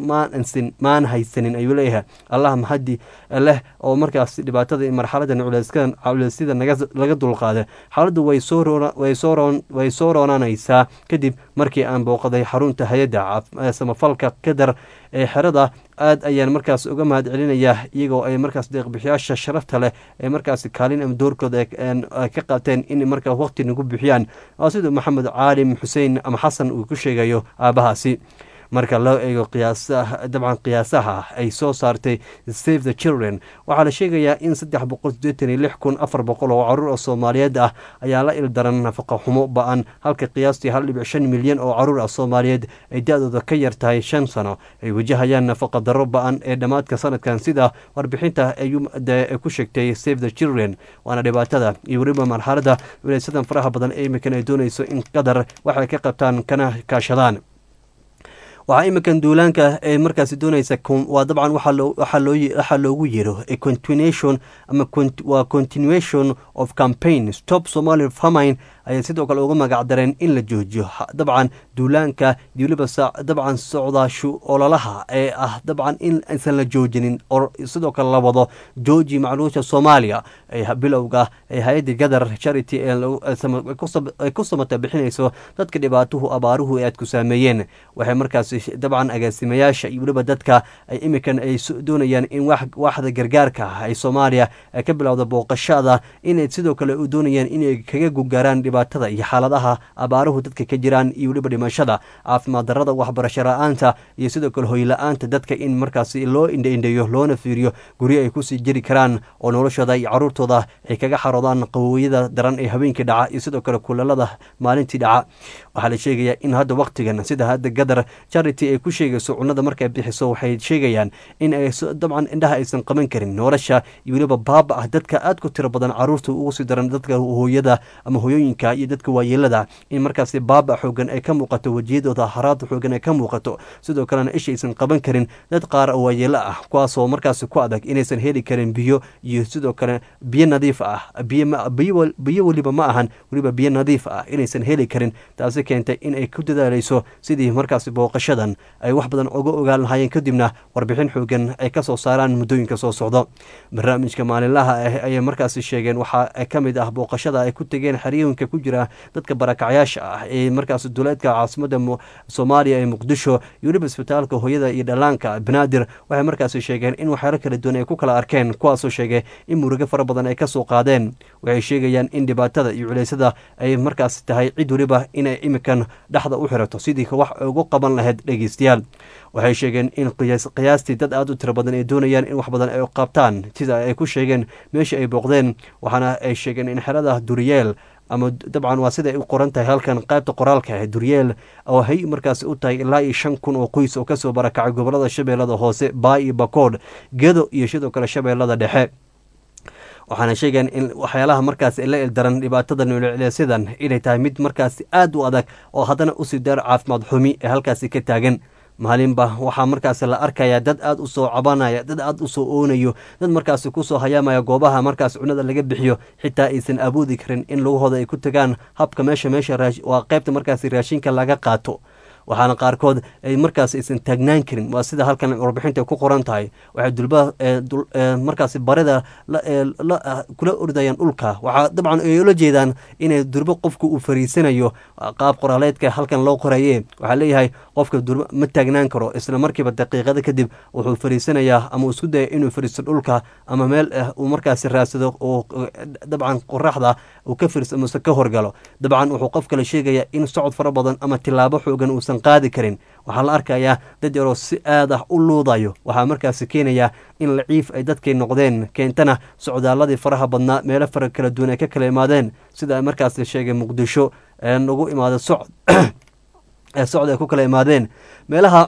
maan haysanin ayuu leeyahay. allah mahadi leh oo markaas dhibaatada marxaladan culeyskan culeysyada laga dulqaaday. xaaladdu way soo way soo way soo roonaanaysaa kadib markii aan booqday xarunta hay'adda samafalka Gadar ee xerada. aad ayaan markaas uga mahad celinayaa iyagoo ay markaas deeqbixiyaasha sharafta leh ee markaas kaalin ama doorkooda ka qaateen in markaa waqti nagu bixiyaan, sida Maxamed Caalim Xuseen ama Xasan uu ku sheegayo aabahaasi. marka loo eego qiyaasaha dabcan qiyaasaha ay soo saartay Save the Children waxaa la sheegayaa in saddex boqol siddeetan iyo lix kun afar boqol oo caruur oo Soomaaliyeed ah ayaa la ildaran nafaqa xumo ba'an, halka qiyaastii hal dhibic shan milyan oo caruur ah Soomaaliyeed ay da-dooda ka yar tahay shan sano ay wajahayaan nafaqa darro ba'an ee dhammaadka sanadkan, sida warbixinta ay ku sheegtay Save the Children. waana dhibaatada iyo weliba marxaladda wilaysadan faraha badan ee imikan ay doonayso in Gadar waxay ka qabtaan kana kaashadaan. waxaa imikan duulaanka ee markaasi doonaysa waa dabcan waxaa loogu yiro a continuation ama waa continuation of campaign Stop Somali Famine ayay sidoo kale uga magac dareen in la joojiyo dabcan duulaanka iyo weliba dabcan socdaashu ololaha ee ah dabcan in aysan la joojinin oo sidoo kale la wado jooji macluusha soomaaliya ee bilowga ee hay-adda gadar charity ay ku samata bixinayso dadka dhibaatuhu abaaruhu ee aad ku saameeyeen waxay markaasi dabcan agaasimayaasha iyo weliba dadka ay imikan ay doonayaan in waaxda gargaarka ay soomaaliya ay ka bilowda booqashada inay sidoo kale u doonayaan inay kaga gugaaraan dhibaatada iyo xaaladaha abaaruhu dadka ka jiraan iyo weliba dhimashada caafimaad darada waxbarasho la-aanta iyo sidoo kale hoy la-aanta dadka in markaasi loo indhaindheeyo loona fiiriyo guryo ay kusii jiri karaan oo noloshooda iyo caruurtooda ay kaga xaroodaan qawowyada daran ee habeenkii dhaca iyo sidoo kale kulalada maalintii dhaca waxaa la sheegayaa in hadda wakhtigan sida hadda gadar charity ay ku sheegayso cunada markay bixiso waxay sheegayaan in ay dabcan indhaha aysan qaban karin nolosha iyo weliba baaba ah dadka aad ku tiro badan caruurta ugu sii daran dadka hooyada ama hooyooyinka iyo dadka waayeelada in markaasi baaba xoogan ay ka muuqato wejiyadooda haraada xoogan ay ka muuqato sidoo kalena isha aysan qaban karin dad qaar oo waayeelo ah kuwaasoo markaasi ku adag inaysan heli karin biyo iyo sidoo kale biyo nadiif ah biyo weliba ma ahan weliba biyo nadiif ah inaysan heli karin taasi keentay in ay ku dadaalayso sidii markaasi booqashadan ay wax badan uga ogaan lahaayeen kadibna warbixin xoogan ay kasoo saaraan muddooyinka soo socdo barnaamijka maalinlaha ah ayay markaasi sheegeen waxaa ka mid ah booqashada ay ku tegeen xeriyooyinka ku jira dadka barakacyaasha ah ee markaasi duleedka caasimada soomaaliya ee muqdisho iyo weliba isbitaalka hooyada iyo dhallaanka banaadir waxay markaasi sheegeen in waxyaalo kala duwan ay ku kala arkeen kuwaasoo sheegay in murugo fara badan ay kasoo qaadeen waxay sheegayaan in dhibaatada iyo culeysada ay markaasi tahay cid weliba inay imikan dhexda u xirato sidii wax ugu qaban lahayd dhegeystayaal waxay sheegeen in qiyaastii dad aada u tiro badan ay doonayaan in wax badan ay qabtaan sida ay ku sheegeen meesha ay booqdeen waxaana ay sheegeen in xerada duryeel ama dabcan waa sida ay u qoran tahay halkan qaybta qoraalka ah duryeel oo hay markaasi u tahay ilaa iyo shan kun oo qoys oo kasoo barakacay gobolada shabeellada hoose baay iyo bakoodh gedo iyo sidoo kale shabeellada dhexe waxaana sheegeen in waxyaalaha markaasi la ildaran dhibaatada noolcilesidan inay tahay mid markaasi aada u adag oo haddana usii daar caafimaad xumi ee halkaasi ka taagan maalinba waxaa markaasi la arkayaa dad aada u soo cabanaya dad aada u soo oonayo dad markaasi kusoo hayaamaya goobaha markaas cunada laga bixiyo xitaa aysan awoodi karin in lagahooda ay ku tagaan habka meesha meesha waa qaybta markaasi raashinka laga qaato waxaana qaarkood ay markaas aysan taagnaan karin waa sida halkan warbixinta ku qoran tahay waxay dulba markaasi barida kula ordayaan dhulka waxaa dabcan ay ula jeedaan inay durbo qofku uu fariisanayo qaab qoraaleedka halkan loo qoraye waxaa leeyahay qofka durbo ma taagnaan karo isla markiiba daqiiqada kadib wuxuu fariisanayaa ama isku daya inuu fariisto dhulka ama meel uu markaasi raadsado oo dabcan qoraxda uu ka fariis amase ka horgalo dabcan wuxuu qof kale sheegaya in socod fara badan ama tilaabo xoogan uusan qaadi karin waxaa la arkayaa dad yaroo si aad ah u luudayo waxaa markaasi keenayaa in laciif ay dadkay noqdeen keentana socdaaladii faraha badnaa meelo fara kala duwan ay ka kala imaadeen sida markaasi sheegay muqdisho nagu imaada socd socod ay ku kala imaadeen meelaha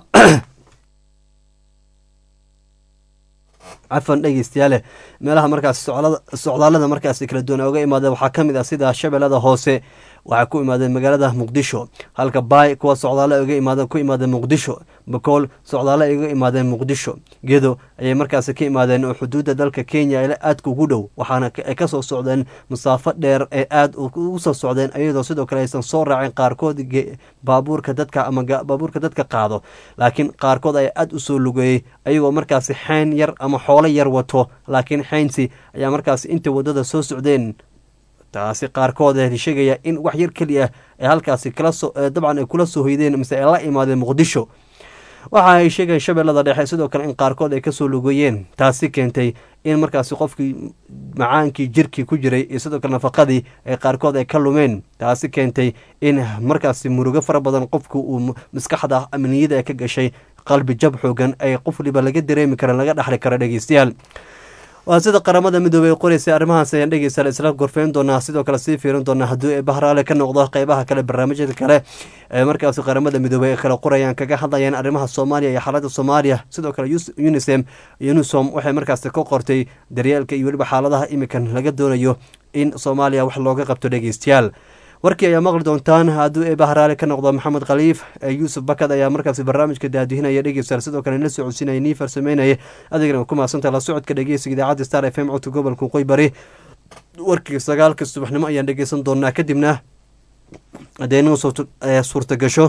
cafan dhegeystayaale meelaha markaasi socdaalada markaasi kala duwan oga imaadeen waxaa ka mid ah sida shabeellada hoose waxay ku imaadeen magaalada muqdisho halka baay kuwa socdaale uga imaadeen ku imaadeen muqdisho bakool socdaale ay uga imaadeen muqdisho gedo ayay markaasi ka imaadeen oo xuduudda dalka kenya ee aadka ugu dhow waxaana ay kasoo socdeen masaafo dheer ee aada ugu soo socdeen iyadoo sidoo kale aysan soo raacin qaarkood baabuurka dadka ama baabuurka dadka qaado laakiin qaarkood ayaa aada u soo lugeeyey ayagoo markaasi xeyn yar ama xoolo yar wato laakiin xeynsi ayaa markaasi inta waddada soo socdeen taasi qaarkood a sheegaya in wax yar keliya ee halkaasi kalasoo dabcan ay kula soo hoydeen mise ay la imaadeen muqdisho waxa ay sheegeen shabeellada dhexe sidoo kale in qaarkood ay kasoo lugeeyeen taasi keentay in markaasi qofkii macaankii jirkii ku jiray iyo sidoo kale nafaqadii ay qaarkood ay ka lumeen taasi keentay in markaasi murugo fara badan qofku uu maskaxda amniyada ka gashay qalbi jab xoogan ay qof waliba laga dareemi kara laga dhexli kara dhegeystayaal waa sida qaramada midoobey ay qoraysay arrimahaas ayaan dhegeystayaal isla gorfeyn doonaa sidoo kale sii fiirin doonaa haddii ay bahraale ka noqdo qeybaha kale barnaamijyada kale ee markaasi qaramada midoobey ay kala qorayaan kaga hadlayaan arrimaha soomaaliya iyo xaaladda soomaaliya sidoo kale unisem unisom waxay markaasi ka qortay daryeelka iyo weliba xaaladaha imikan laga doonayo in soomaaliya wax looga qabto dhegeystayaal warkii ayaa maqli doontaan hadduu ee bahraale ka noqdo maxamed khaliif yuusuf bakad ayaa markaasi barnaamijka daadihinaya dhegeystayaal sidoo kale la socodsiinaya nii farsameynaya adigana ku mahadsantaha la socodka dhegeysiga idaacadda star f m codka gobolka qoy bari warkii sagaalka subaxnimo ayaan dhegeysan doonaa kadibna haddii inuu suurta gasho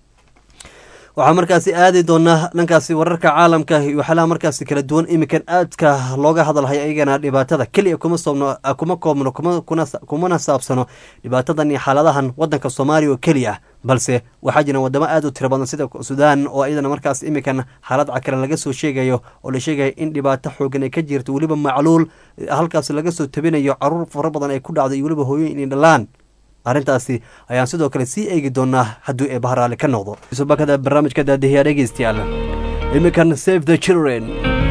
waxaa markaasi aadi doonaa dhankaasi wararka caalamka iyo waxyaalaha markaasi kala duwan iminkan aadka looga hadalhayo iyagana dhibaatada keliya kuma soobno kuma koobno kumana saabsano dhibaatadan iyo xaaladahan wadanka soomaaliya oo keliya balse waxaa jira wadamo aad u tiro badan sida suudaan oo iyadana markaas iminkan xaalad cakaran laga soo sheegayo oo la sheegayo in dhibaato xoogan ay ka jirto weliba macluul halkaas laga soo tabinayo caruur fara badan ay ku dhacday iyo weliba hooyooyin inay dhalaan arrintaasi ayaan sidoo kale sii eegi doonaa hadduu ee bahraale ka noqdo subakada barnaamijka daadihiya dhegeystayaal iminkan save the children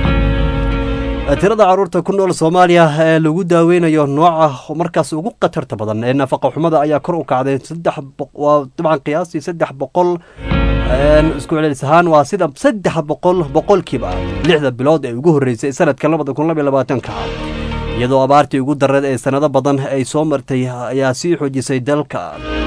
tirada caruurta ku nool soomaaliya ee lagu daaweynayo nooca markaas ugu khatarta badan ee nafaqa xumada ayaa kor u kacday saddex waa dabcan qiyaastii saddex boqol isku celcelis ahaan waa sida saddex boqol boqolkiiba lixda bilood ee ugu horreysay sanadka labada kun labaiyo labaatanka iyadoo abaartii ugu dareed ee sanado badan ay soo martay ayaa sii xoojisay dalka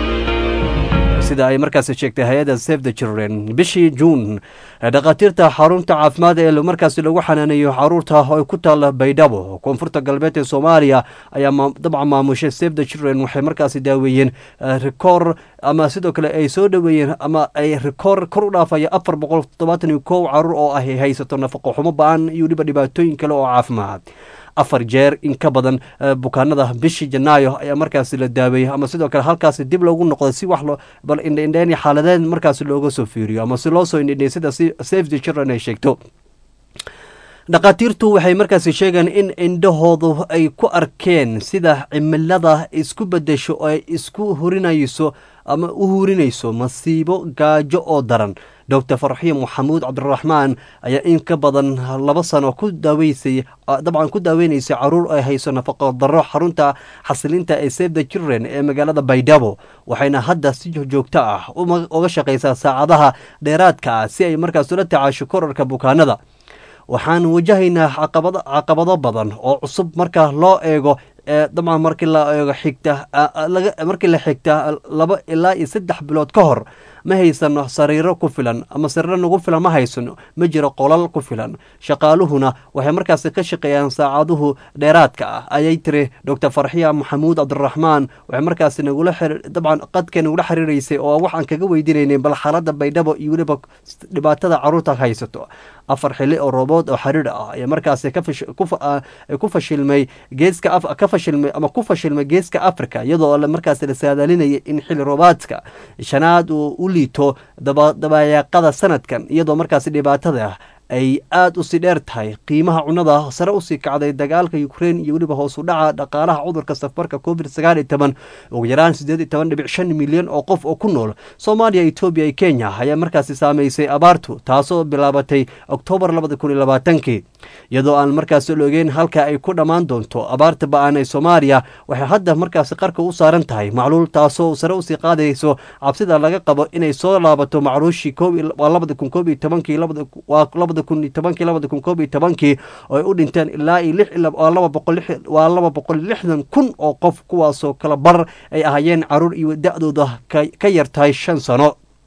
sida ay markaas sheegtay hay-adda save the children bishii juun dhakhaatiirta xarunta caafimaad ee markaas lagu xanaaneeyo caruurta oo ku taala baydhabo koonfurta galbeed ee soomaaliya ayaa dabcan maamushay save the children waxay markaasi daaweeyeen rikoor ama sidoo kale ay soo dhoweeyeen ama ay rikoor kor u dhaafaya afar boqol toddobaatan iyo kow caruur oo ay haysato nafaqo xumo ba-an iyo weliba dhibaatooyin kale oo caafimaad afar jeer in ka badan bukaanada bishii janaayo ayaa markaasi la daaweeyey ama sidoo kale halkaasi dib loogu noqday si wax loo bal indhaindhayn xaaladeed markaasi looga soo fiiriyo ama si loo soo indhaindhay sida save the children ay sheegto dhakhaatiirtu waxay markaasi sheegeen in indhahoodu ay ku arkeen sida cimilada isku bedesho oo ay isku hurinayso ama u hurinayso masiibo gaajo oo daran doctor farxiyo maxamuud cabdiraxmaan ayaa in ka badan laba sano ku daaweysay dabcan ku daaweynaysa caruur ay hayso nafaqo darro xarunta xasilinta ee save the children ee magaalada baydhabo waxayna hadda si joogto ah uga shaqaysaa saacadaha dheeraadka ah si ay markaas ula tacaasho korarka bukaanada waxaan wajahaynaa caqabado badan oo cusub marka loo eego dabcan markii la eego xigta markii la xigta laba ilaa iyo saddex bilood ka hor ma haysano sariiro ku filan ama sariiro nagu filan ma haysano ma jiro qolal ku filan shaqaaluhuna waxay markaasi ka shaqeeyaan saacaduhu dheeraadka ah ayay tiri doctor farxiya maxamuud cabdiraxmaan waxay markaasi nagula dabcan qadka nagula xiriireysay oo waxaan kaga weydiinaynay bal xaaladda baydhabo iyo weliba dhibaatada caruurta haysato afar xili oo roobood oo xiriir ah ayaa markaasi ku fashilmay geeska ka fashilmay ama ku fashilmay geeska africa iyadoo markaasi la saadaalinayay in xili roobaadka shanaad uu u liito dabayaaqada sanadkan iyadoo markaasi dhibaatada ay aada u sii dheer tahay qiimaha cunada sare usii kacday dagaalka ukraine iyo weliba hoos u dhaca dhaqaalaha cudurka safarka covid sagaal iyo toban ugu yaraan sideed iyo toban dhibic shan milyan oo qof oo ku nool soomaaliya etoobiya iyo kenya ayaa markaasi saameysay abaartu taasoo bilaabatay oktoobar labada kun iyo labaatankii iyadoo aan markaasi la ogeyn halka ay ku dhammaan doonto abaarta ba-aan ee soomaaliya waxay hadda markaasi qarka u saaran tahay macluul taasoo sare usii qaadayso cabsida laga qabo inay soo laabato macluushii labada kun koob iyo tobankii labada kun iyo tobankii labada kun koob iyo tobankii oo ay u dhinteen ilaa iyo lix waa laba boqol waa laba boqol lixdan kun oo qof kuwaasoo kala bar ay ahaayeen caruur iyo da-dooda ka yar tahay shan sano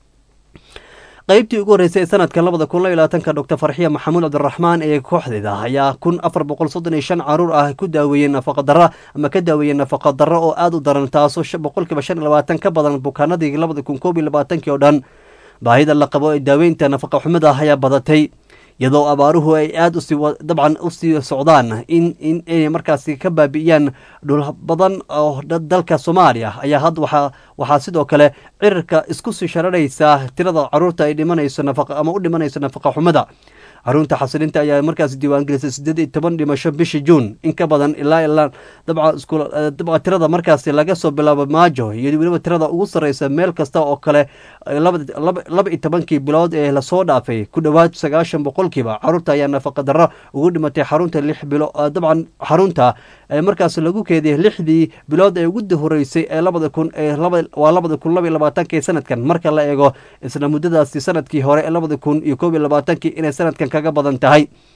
qaybtii ugu horreysay ee sanadkan labada kun labaiyo labaatanka doctor farxiya maxamuud cabdiraxmaan ee kooxdeeda ayaa kun afar boqol soddon iyo shan caruur ah ku daaweeyeen nafaqa darra ama ka daaweeyeen nafaqa darro oo aada u daran taasoo boqolkiiba shan iyo labaatan ka badan bukaanadii labada kun koob iyo labaatankii oo dhan baahida la qabo ee daaweynta nafaqa xumida ayaa badatay iyadoo abaaruhu ay aada usii dabcan usii socdaan in in inay markaasi ka baabi'iyaan dhul badan oo dalka soomaaliya ayaa hadda waxaa waxaa sidoo kale cirirka isku sii shararaysaa tirada caruurta ay dhimanayso nafaqa ama u dhimanayso nafaqa xumada xarunta xasilinta ayaa markaasi diiwaangelisay siddeed iyo toban dhimasho bishii juun in ka badan ilaa ilaa dabca isku dabca tirada markaasi laga soo bilaabo maajo iyo weliba tirada ugu sarreysa meel kasta oo kale laba iyo tobankii bilood ee lasoo dhaafay ku dhowaad sagaashan boqolkiiba caruurta ayaa nafaqa darro ugu dhimatay xarunta lix bilo dabcan xarunta markaas lagu keediyay lixdii bilood ee ugu horeysay ee labada kun ee waa labada kun laba iyo labaatanka sanadkan marka la eego isla muddadaasi sanadkii hore ee labada kun iyo koob iyo labaatankii inay sanadkan kaga badan tahay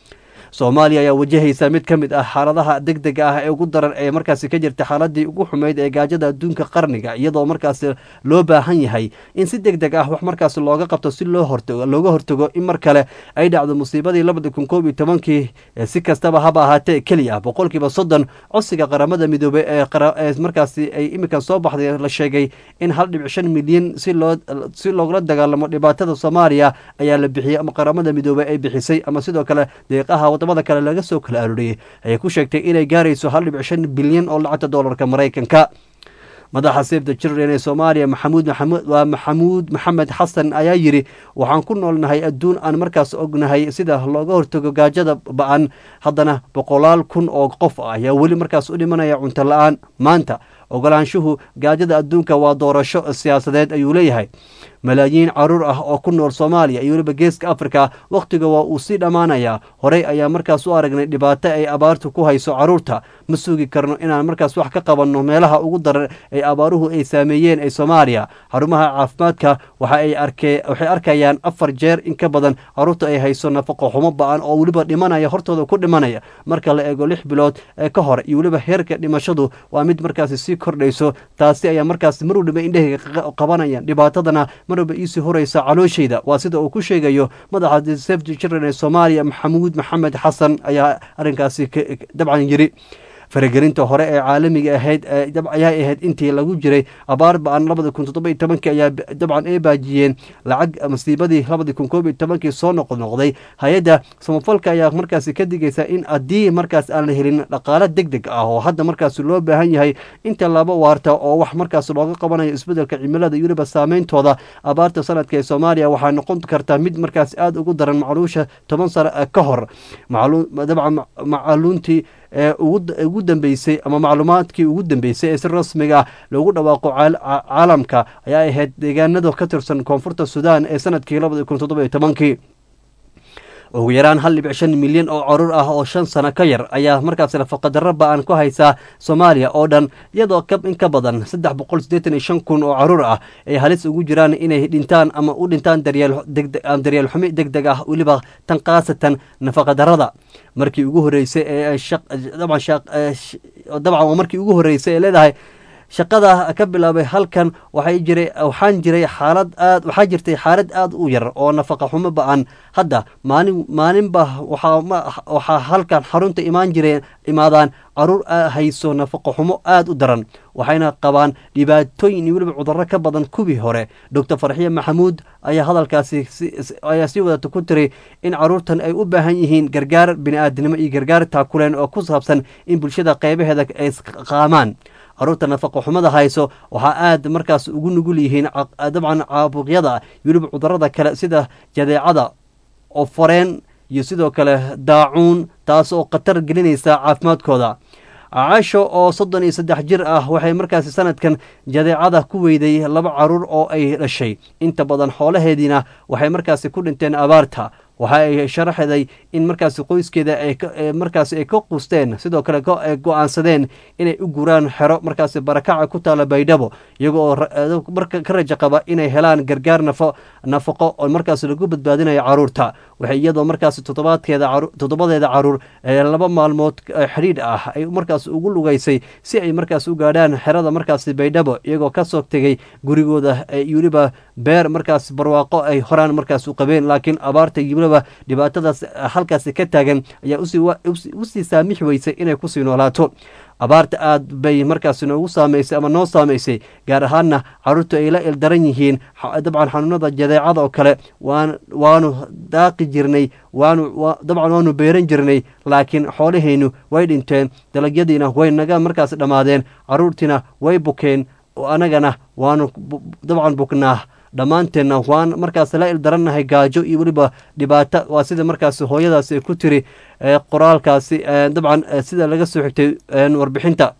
soomaaliya ayaa wajahaysa mid ka mid ah xaaladaha degdega ah ee ugu daran ee markaasi ka jirta xaaladii ugu xumeyd ee gaajada adduunka qarniga iyadoo markaasi loo baahan yahay in si degdeg ah wax markaasi looga qabto si loo hortago looga hortago in mar kale ay dhacdo musiibadii labada kun koob iyo tobankii si kastaba haba ahaatee keliya boqolkiiba soddon codsiga qaramada midoobey ee markaasi ay iminkan soo baxday la sheegay in hal dhibic shan milyan si loo si loogula dagaalamo dhibaatada soomaaliya ayaa la bixiyey ama qaramada midoobey ay bixisay ama sidoo kale deeqaha wadamada kale laga soo kala arooriyey ayay ku sheegtay inay gaarayso hal dhibic shan bilyan oo lacagta doolarka maraykanka madaxa save the children ee soomaaliya maxamuud maxamuud waa maxamuud maxamed xasan ayaa yidhi waxaan ku noolnahay adduun aan markaas ognahay sida looga hortago gaajada ba-an haddana boqolaal kun oo qof ah ayaa weli markaas u dhimanaya cunto la-aan maanta ogolaanshuhu gaajada adduunka waa doorasho siyaasadeed ayuu leeyahay malaayiin caruur ah oo ku nool soomaaliya iyo weliba geeska afrika wakhtiga waa uu sii dhammaanayaa horey ayaa markaas u aragnay dhibaato ay abaartu ku hayso caruurta ma sugi karno inaan markaas wax ka qabanno meelaha ugu daran ee abaaruhu ay saameeyeen ee soomaaliya xarumaha caafimaadka waxa ay arkee waxay arkayaan afar jeer in ka badan caruurta ay hayso nafaqo xumo ba-an oo weliba dhimanaya hortooda ku dhimanaya marka la eego lix bilood ee ka hor iyo weliba heerka dhimashadu waa mid markaasi sii kordhayso taasi ayaa markaas mar waliba indhahayga qabanayaan dhibaatadana marwalba iisii horeysa calooshayda waa sida uu ku sheegayo madaxa save the children ee soomaaliya maxamuud maxamed xasan ayaa arrinkaasi dabcan yiri faragelinta hore ee caalamiga ahayd ayaa ahayd intii lagu jiray abaar ba-an labada kun toddoba iyo tobankii ayaa dabcan ay baajiyeen lacag masiibadii labadii kun koob iyo tobankii soo noqnoqday hay-adda samafalka ayaa markaasi ka digaysa in haddii markaas aan la helin dhaqaale deg deg ah oo hadda markaas loo baahan yahay inta laba waarta oo wax markaas looga qabanayo isbedelka cimilada iyo weliba saameyntooda abaarta sanadka ee soomaaliya waxaa noqon kartaa mid markaas aada ugu daran macluusha toban sano ka hor dabcan macaluuntii ee ugu dambeysay ama macluumaadkii ugu dambeysay ee si rasmiga ah loogu dhawaaqo caalamka ayaa ahayd deegaanada ka tirsan koonfurta sudan ee sanadkii labada kun toddoba iyo tobankii ugu yaraan hal dhibic shan milyan oo caruur ah oo shan sano ka yar ayaa markaas nafaqadarro ba-an ku haysaa soomaaliya oo dhan iyadoo in ka badan saddex boqol siddeetan iyo shan kun oo caruur ah ay halis ugu jiraan inay dhintaan ama u dhintaan daryeel xumi deg deg ah weliba tan khaasatan nafaqadarrada markii ugu horeysay ee dabcan markii ugu horeysay ee leedahay shaqada ka bilaabay halkan waxay jiray waxaan jiray xaalad aad waxaa jirtay xaalad aad u yar oo nafaqa xumo ba-an hadda maalin maalinba waxaa waxaa halkan xarunta imaan jireen imaadaan caruur hayso nafaqo xumo aada u daran waxayna qabaan dhibaatooyin iyo weliba cudurro ka badan kuwii hore doctor farxiye maxamuud ayaa hadalkaasi ayaa sii wadata ku tiri in caruurtan ay u baahan yihiin gargaar bini-aadnimo iyo gargaar taakuleen oo ku saabsan in bulshada qeybaheeda ay qaamaan caruurta nafaqo xumada hayso waxaa aad markaas ugu nugul yihiin dabcan caabuqyada weliba cudurada kale sida jadeecada oo fareen iyo sidoo kale daacuun taas oo khatar gelinaysa caafimaadkooda caasho oo soddon iyo saddex jir ah waxay markaasi sanadkan jadeecada ku weyday laba caruur oo ay dhashay inta badan xoolaheediina waxay markaasi ku dhinteen abaarta waxa ay sharaxday in markaasi qoyskeeda ay markaasi ay ka qusteen sidoo kale go-aansadeen inay u guraan xero markaasi barakaca ku taala baydhabo iyagoo oo marka ka rajo qaba inay helaan gargaar nafo nafaqo oo markaasi lagu badbaadinayo caruurta waxay iyadoo markaasi toddobaadkeeda toddobadeeda caruur ee laba maalmood xidhiidh ah ay markaasi ugu lugaysay si ay markaasi u gaadhaan xerada markaasi baydhabo iyagoo kasoo tegay gurigooda iyo weliba beer markaasi barwaaqo ay horaan markaas u qabeen laakiin abaarta iyo dhibaatadaas halkaasi ka taagan ayaa usii saamix weysay inay kusii noolaato abaarta aad bay markaasi noogu saamaysay ama noo saamaysay gaar ahaanna caruurtu ay la ildaran yihiin dabcan xanuunada jadeecada oo kale waanu daaqi jirnay waanu dabcan waanu beeran jirnay laakiin xoolahaynu way dhinteen dalagyadiina way naga markaas dhammaadeen caruurtiina way bukeen anagana waanu dabcan buknaa dhammaanteenna waan markaas la ildarannahay gaajo iyo weliba dhibaato waa sida markaasi hooyadaasi ay ku tiri qoraalkaasi dabcan sida laga soo xigtay warbixinta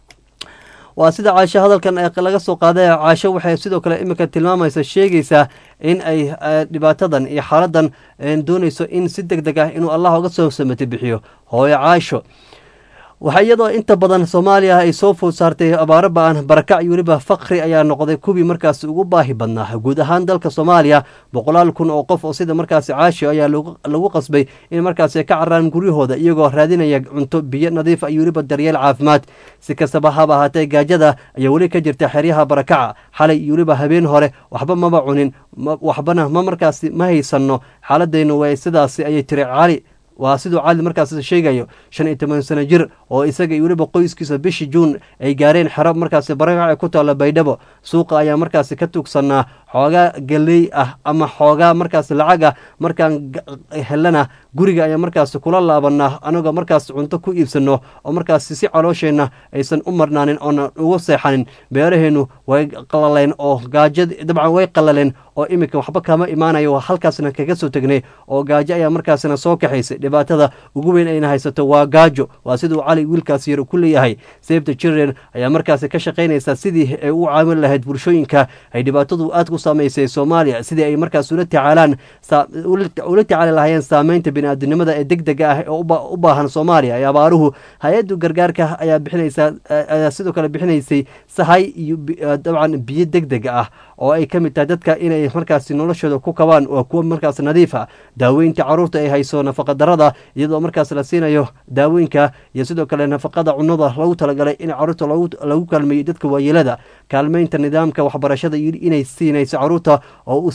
waa sida caasho hadalkan laga soo qaaday caasho waxay sidoo kale iminka tilmaamaysa sheegaysaa in ay dhibaatadan iyo xaaladan doonayso in si deg deg ah inuu allah uga soo samati bixiyo hooyo caasho waxaa iyadoo inta badan soomaaliya ay soo food saartay abaaro ba-an barakac iyo weliba fakri ayaa noqday kuwii markaasi ugu baahi badnaa guud ahaan dalka soomaaliya boqolaal kun oo qof oo sida markaasi caashi ayaa lagu qasbay in markaasi ka caraan guryahooda iyagoo raadinaya cunto biyo nadiif iyo weliba daryeel caafimaad si kastaba haba ahaatee gaajada ayaa weli ka jirta xeryaha barakaca xalay iyo weliba habeen hore waxba maba cunin waxbana ma markaasi ma haysano xaaladeynu way sidaasi ayay tiri cali waa siduu cali markaas sheegayo shan iyo toban sano jir oo isaga iyo weliba qoyskiisa bishii juun ay gaareen xero markaasi barakac ee ku taalla baydhabo suuqa ayaa markaasi ka tugsanaa xoogaa galey ah ama xoogaa markaasi lacag ah markaan helana guriga ayaa markaasi kula laabanaa anagoo markaas cunto ku iibsano oo markaasi si caloosheenna aysan u marnaanin oona ugu seexanin beeraheennu way qalaleen oo gaajad dabcan way qalaleen oo iminka waxba kama imaanayo halkaasna kaga soo tegnay oo gaajo ayaa markaasina soo kaxaysay dhibaatada ugu weyn ayna haysato waa gaajo waa siduu cali wiilkaas yar ku leeyahay safety children ayaa markaasi ka shaqaynaysaa sidii ay u caawin lahayd bulshooyinka ay dhibaatadu aad ku saamaysay soomaaliya sidii ay markaas ula tacaalaan ula tacaali lahaayeen saameynta biniaadinimada ee deg dega ah ee u baahan soomaaliya ee abaaruhu hay-addu gargaarka ayaa bixinaysaa ayaa sidoo kale bixinaysay sahay iyo dabcan biyo deg dega ah oo ay ka mid tahay dadka inay markaasi noloshooda ku kabaan waa kuwa markaas nadiif ah daaweynta caruurta ay hayso nafaqadarada iyadoo markaas la siinayo daawooyinka iyo sidoo kale nafaqada cunada lagu talagalay in caruurta lagu kaalmeeyo dadka waayeelada kaalmeynta nidaamka waxbarashada inay siinayso caruurta oo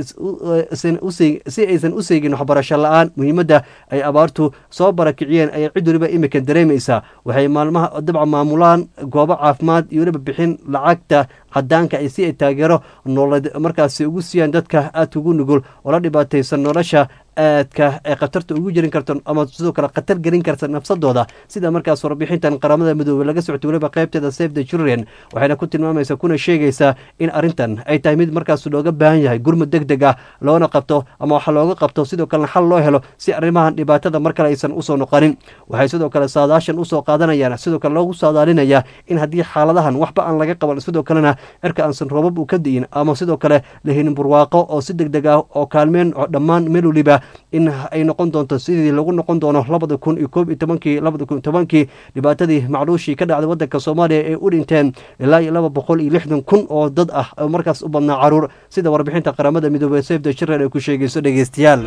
si aysan u seegin waxbarasho la-aan muhiimadda ay abaartu soo barakiciyeen ayay cid waliba imika dareemaysaa waxay maalmaha dabca maamulaan goobo caafimaad iyo weliba bixin lacagta cadaanka ay si ay taageero nololeed markaasi ugu siiyaan dadka aadka ugu nugul oo la dhibaataysan nolosha aadka ee khatarta ugu jirin karto ama sidoo kale khatar gelin karta nafsadooda sida markaas warbixintan qaramada midoobey laga socto weliba qaybteeda save the children waxayna ku tilmaamaysaa kuna sheegaysaa in arrintan ay tahay mid markaas looga baahan yahay gurmud deg deg ah loona qabto ama waxa looga qabto sidoo kalena xal loo helo si arrimahan dhibaatada mar kale aysan usoo noqonin waxay sidoo kale saadaashan usoo qaadanayaan sidoo kale loogu saadaalinayaa in haddii xaaladahan waxba aan laga qaban sidoo kalena cirka aansan roobab u ka di'in ama sidoo kale lahinin burwaaqo oo si deg deg ah oo kaalmeen oo dhammaan meel waliba in ay noqon doonto sidii lagu noqon doono labada kun iyo koob iyo tobankii labada kun iyo tobankii dhibaatadii macluushii ka dhacday waddanka soomaaliya ee u dhinteen ilaa iyo laba boqol iyo lixdan kun oo dad ah oo markaas u badnaa caruur sida warbixinta qaramada midoobey save the children ay ku sheegayso dhegeystayaal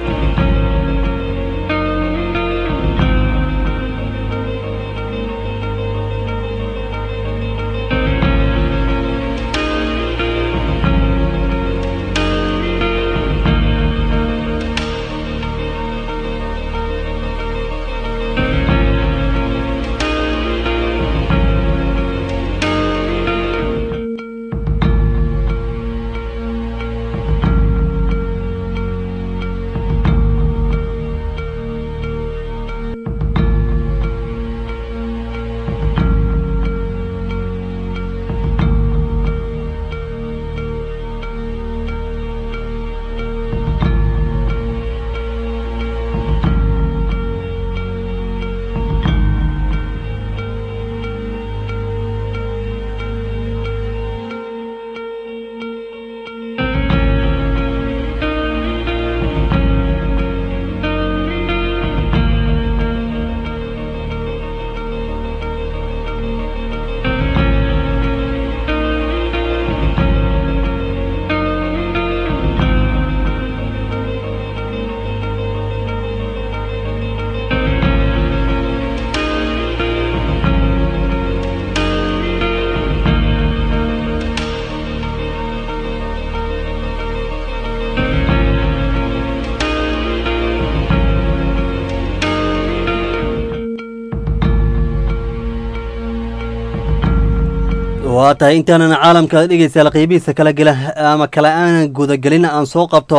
waa tahay intaanan caalamka dhegeystayaal qaybihiisa kala gela ama kale aanan gudagelin aan soo qabto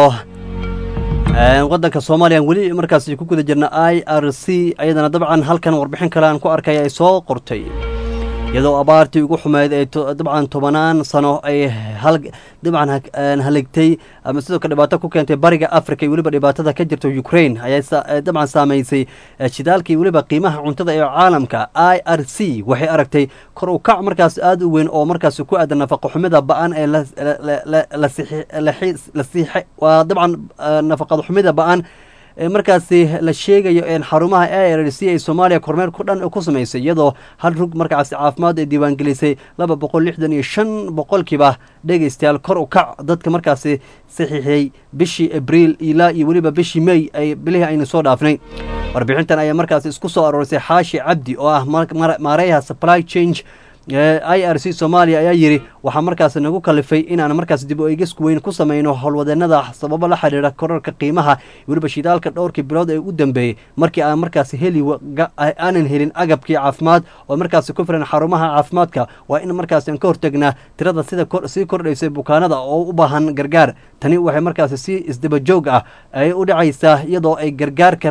waddanka soomaaliya weli markaas ku guda jirna i r c ayadana dabcan halkan warbixin kale aan ku arkay ay soo qortay iyadoo abaartii ugu xumeyd ay dabcan tobanaan sano ay hal dabcan haligtay ama sidoo kale dhibaato ku keentay bariga africa iyo weliba dhibaatada ka jirta ukraine ayaa dabcan saamaysay shidaalka iyo weliba qiimaha cuntada ee caalamka i r c waxay aragtay kor u kac markaas aad u weyn oo markaas ku aadan nafaqo xumida ba-an ee la waa dabcan nafaqada xumida ba-an markaasi la sheegayo in xarumaha a r c ay soomaaliya kormeer ku dhan ku samaysay iyadoo hal rug markaasi caafimaad ay diiwaangelisay laba boqol lixdan iyo shan boqolkiiba dhegeystayaal kor u kac dadka markaasi saxiixiyey bishii abriil ilaa iyo weliba bishii may ay bilihii aynu soo dhaafnay warbixintan ayaa markaasi isku soo aroorisay xaashi cabdi oo ah maareeyaha supply change i r c soomaaliya ayaa yidhi waxaa markaas nagu kalifay inaan markaas dib u eegisku weyn ku samayno howlwadeenada sababo la xidhiidha korarka qiimaha weliba shidaalka dhowrkii bilood ee u dambeeyey markii aan markaas heli aanan helin agabkii caafimaad oo markaasi ku filan xarumaha caafimaadka waa in markaas aan ka hortegnaa tirada sida sii kordhaysay bukaanada oo u baahan gargaar tani waxay markaasi si isdabajoog ah ay u dhacaysaa iyadoo ay gargaarka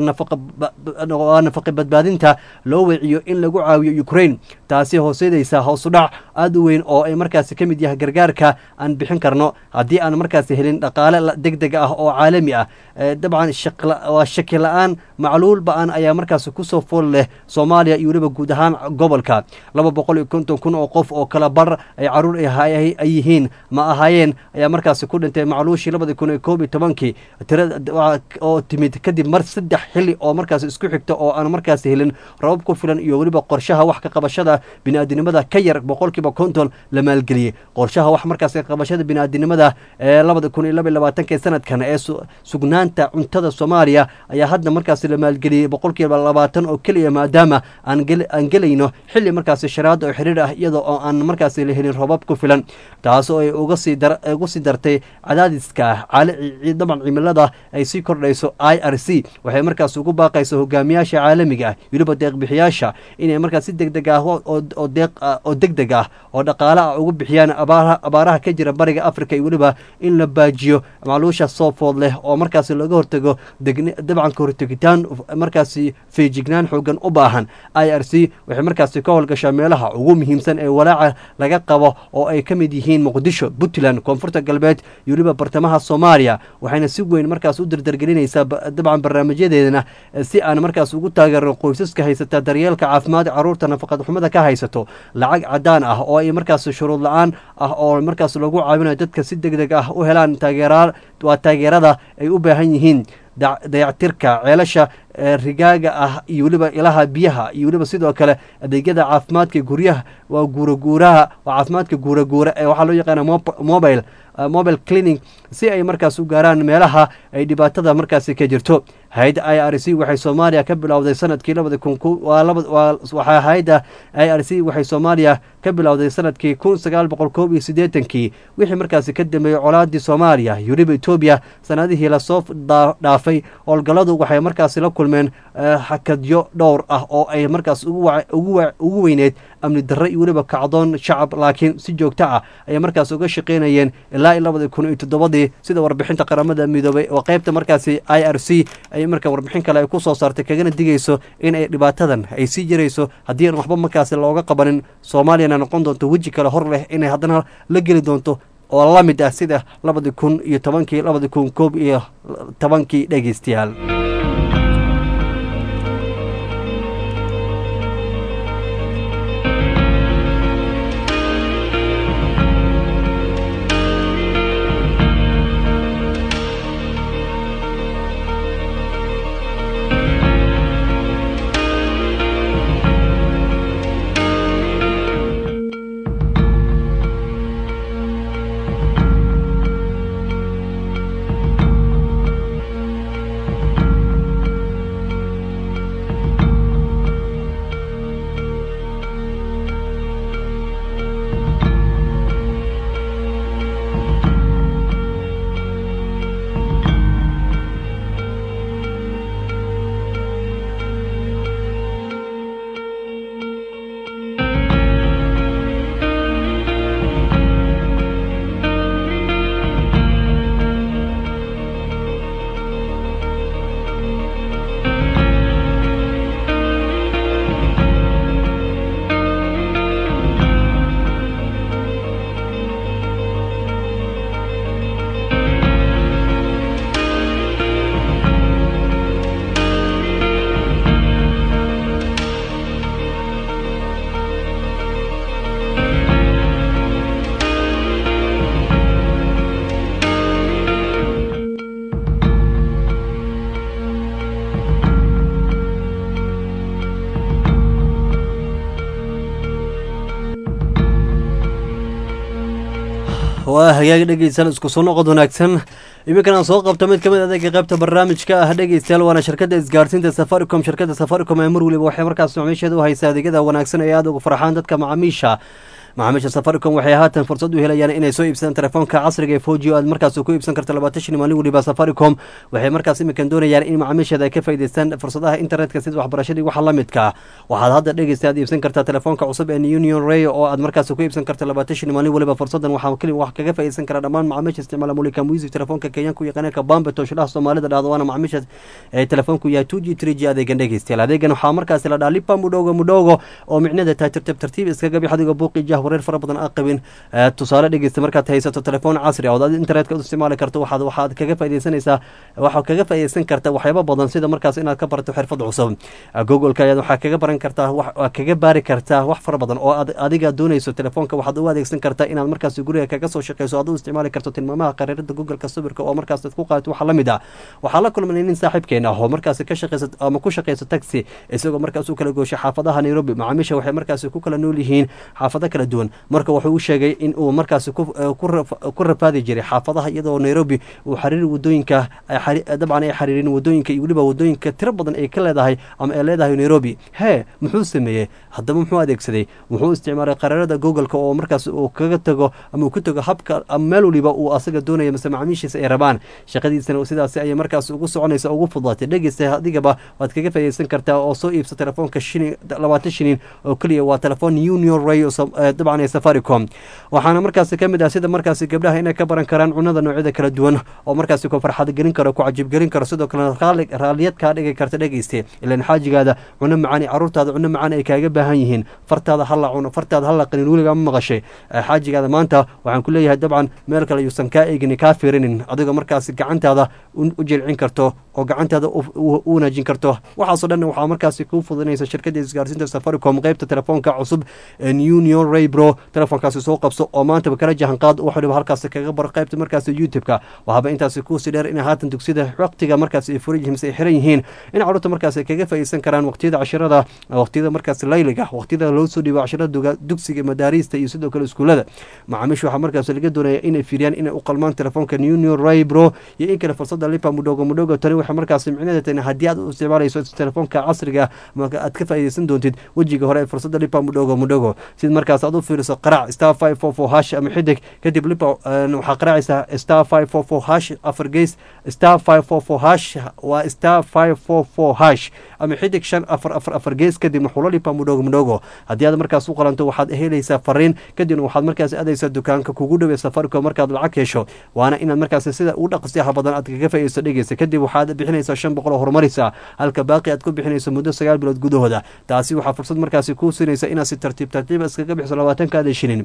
nafaqi badbaadinta loo weeciyo in lagu caawiyo ukraine taasi hooseedaysa hoos u dhac aada u weyn oo ay markaasi ka mid yahay gargaarka aan bixin karno haddii aan markaasi helin dhaqaale deg deg ah oo caalami ah dabcan waa shaki la-aan macluul ba-an ayaa markaasi kusoo fool leh soomaaliya iyo weliba guud ahaan gobolka laba boqol iyo konton kun oo qof oo kala bar ay caruur ay yihiin ma ahaayeen ayaa markaasi ku dhintay macluushii labadi kun iyo koob iyo tobankii tirada oo timid kadib mar saddex xili oo markaasi isku xigta oo aan markaasi helin rabab ku filan iyo weliba qorshaha wax ka qabashada biniaadinimada ka yar boqolkiiba konton la maalgeliyey qorshaha wax markaasi qabashada biniaadinimada ee labada kun iyo laba iyo labaatanka sanadkan ee sugnaanta cuntada soomaaliya ayaa hadda markaasi la maalgeliyey boqolkiiba labaatan oo keliya maadaama aan gelayno xili markaasi sharaad oo xiriir ah iyadoo oo aan markaasi la helin robab ku filan taas oo ay uga sii ugu sii dartay cadaadiska daban cimilada ay sii kordhayso i r c waxay markaas ugu baaqaysa hogaamiyaasha caalamiga ah weliba deeqbixiyaasha inay markaas si degdeg ah oo deeq oo degdeg ah oo dhaqaale ah ugu bixiyaan abaaraha ka jira bariga africa iyo weliba in la baajiyo macluusha soo food leh oo markaasi laga hortago dabcan ka hortegitaan markaasi feejignaan xoogan u baahan i r c waxay markaasi ka howlgashaa meelaha ugu muhiimsan ee walaaca laga qabo oo ay ka mid yihiin muqdisho puntland koonfurta galbeed iyo weliba bartamaha soomaaliya waxayna si weyn markaas u dardargelinaysaa dabcan barnaamijyadeedana si aan markaas ugu taageerno qoysaska haysata daryeelka caafimaad caruurta nafaqad xumada ka haysato lacag cadaan ah oo ay markaas shuruud la-aan ah oo markaas lagu caawinayo dadka si deg deg ah u helaan taageera waa taageerada ay u baahan yihiin dayactirka ceelasha rigaaga ah iyo weliba ilaha biyaha iyo weliba sidoo kale adeegyada caafimaadka guryaha waa guuraguuraha waa caafimaadka guuraguura ee waxaa loo yaqaana mobile mobile clinic si ay markaas u gaaraan meelaha ay dhibaatada markaasi ka jirto hay-adda i r c waxay soomaaliya ka bilowday sanadkii labadi kun waxaa hay-adda i r c waxay soomaaliya ka bilowday sanadkii kun sagaal boqol koob iyo siddeetankii wixii markaasi ka dambeeyey colaadii soomaaliya iyo weliba etoobiya sanadihii lasoo dhaafay howlgalladu waxay markaasi la kulmeen xakadyo dhowr ah oo ay markaas ugu weyneed amni darre iyo weliba kacdoon shacab laakiin si joogto ah ayay markaas uga shaqaynayeen ilaa i labadi kun iyo toddobadii sida warbixinta qaramada midoobay oo qaybta markaasi i r c ay marka warbixin kale ay ku soo saartay kagana digayso in ay dhibaatadan ay sii jirayso haddii aan waxba markaasi looga qabanin soomaaliyana noqon doonto weji kale hor leh inay haddana la geli doonto oo la mid ah sida labadi kun iyo tobankii labadi kun koob iyo tobankii dhegeystayaal waa hagaag dhegeystayaal isku soo noqod wanaagsan iminkana soo qabta mid kamid adeega qaybta barnaamijka ah dhegeystayaal waana shirkada isgaarsiinta Safaricom shirkada Safaricom ee mar waliba waxay markaas macaamiisheeda u haysaa adeegyada wanaagsan ee aad ugu farxaan dadka macaamiisha macaamiisha Safaricom waxay haatan fursad u helayaan inay soo iibsadaan telefoonka casriga ee four G aad markaas ku iibsan karto labaatan shan maalin waliba Safaricom waxay markaas iminkan doonayaan in macaamiisheeda ay ka faa'iideystaan fursadaha internetka sida waxbarashada iyo waxa la midka waxaad hadda dhegeystayaal iibsan kartaa telefoonka cusub ee Union Ray oo aad markaas ku iibsan karto labaatan shan maalin waliba fursadan waxa kaliya wax kaga faa'iideysan kara dhammaan macaamiisha isticmaala mulika music telefoonka Kenyanku yaqaanka Bambe Toshlaha Soomaalida dhahdo waana macaamiisha ee telefoonku yahay two G three G adeegan dhegeystayaal adeegan waxa markaas la dhaha lipa mudoogo mudoogo oo micnaheedu tahay tartiib tartiib iskaga bixi adiga buuqi jah wareer fara badan aqabin tusaale dhegeysta markaad haysato telefoon casri ah oo aad internetka u isticmaali karto waxaad waxaad kaga faa'iideysanaysaa waxaad kaga faa'iideysan kartaa waxyaabo badan sida markaas inaad ka barato xirfad cusub Google-ka ayaad waxa kaga baran kartaa wax kaga baari kartaa wax fara badan oo aad adiga doonayso telefoonka waxaad u adeegsan kartaa inaad markaas guriga kaga soo shaqeyso aad u isticmaali karto tilmaamaha qariirada Google-ka sawirka oo markaas aad ku qaadato waxa la mid ah waxa la kulmay nin saaxiibkeena ah oo markaas ka shaqeysa ama ku shaqeysa taxi isagoo markaas uu kala gooshay xaafadaha Nairobi macaamiisha waxay markaas ku kala nool yihiin xaafado kala duwan marka wuxuu u sheegay in uu markaas ku rafaadi jiray xaafadaha iyadoo Nairobi uu xariir wadooyinka dabcan ay xariirin wadooyinka iyo waliba wadooyinka tiro badan ay ka leedahay ama ay leedahay Nairobi he muxuu sameeyay haddaba muxuu adeegsaday wuxuu isticmaalay qaraarada Google-ka oo markaas uu kaga tago ama uu ku tago habka meel waliba uu asaga doonayo mise macaamiishiisa ay rabaan shaqadiisana sidaas ay markaas ugu soconaysa ugu fududaatay dhageysta adigaba waad kaga faa'iideysan kartaa oo soo iibsa telefoonka labaatan shilin oo kaliya waa telefoon Union Ray dabcan ee Safaricom waxaana markaas ka mid ah sida markaas gabdhaha inay ka baran karaan cunada noocyada kala duwan oo markaas ku farxad gelin karo ku cajib gelin karo sidoo kale raaliyad ka dhigi karta dhageyste ilaan xaajigaada cuno macaan caruurtaada cuno macaan ay kaaga baahan yihiin fartaada hal cuno fartaada hal qaniin waliga ma maqashay xaajigaada maanta waxaan ku leeyahay dabcan meel kale yuusan ka eegin ka fiirinin adiga markaas gacantaada u jilcin karto oo gacantaada u wanaajin karto waxaasoo dhan waxaa markaas ku fududeynaysa shirkadda isgaarsiinta Safaricom qaybta telefoonka cusub ee Union Ray Pro telefoonkaasi soo qabso oo maanta kala jahan qaad wax waliba halkaas kaga bar qaybta markaas YouTube-ka waxba intaas ku sii dheer in haatan dugsida waqtiga markaas ay furan yihiin ay xiran yihiin in carruurta markaas ay kaga faa'iideysan karaan waqtiyada casharada waqtiyada markaas layliga waqtiyada loo soo dhibo casharada dugsiga madaarista iyo sidoo kale iskuulada macaamiishu waxa markaas laga doonayaa inay fiiriyaan inay u qalmaan telefoonka Union Ray Pro iyo in kale fursada lipa mudoogo mudoogo tani waxa markaas micnaheedu tahay haddii aad u isticmaalayso telefoonka casriga marka aad ka faa'iideysan doontid wajiga hore ee fursada lipa mudoogo mudoogo sid markaas aad u fiiriso qarac star five four four hash ama xidig kadib lipa waxa qaraacaysa star five four four hash afar gees star five four four hash waa star five four four hash ama xidig shan afar afar afar gees kadib wuxuu lipa mudoogo mudoogo haddii aad markaas u qalanto waxaad helaysaa fariin kadib waxaad markaas aadaysaa dukaanka kugu dhow ee Safaricom markaad lacag hesho waana inaad markaas sida u dhaqsiyaha badan aad kaga faa'iideyso dhageysa kadib waxaad bixinaysaa shan boqol oo horumarisa halka baaqi aad ku bixinayso muddo sagaal bilood gudahooda taasi waxa fursad markaas ku siinaysa inaad si tartiib tartiib iskaga bixiso labaatan ka shilin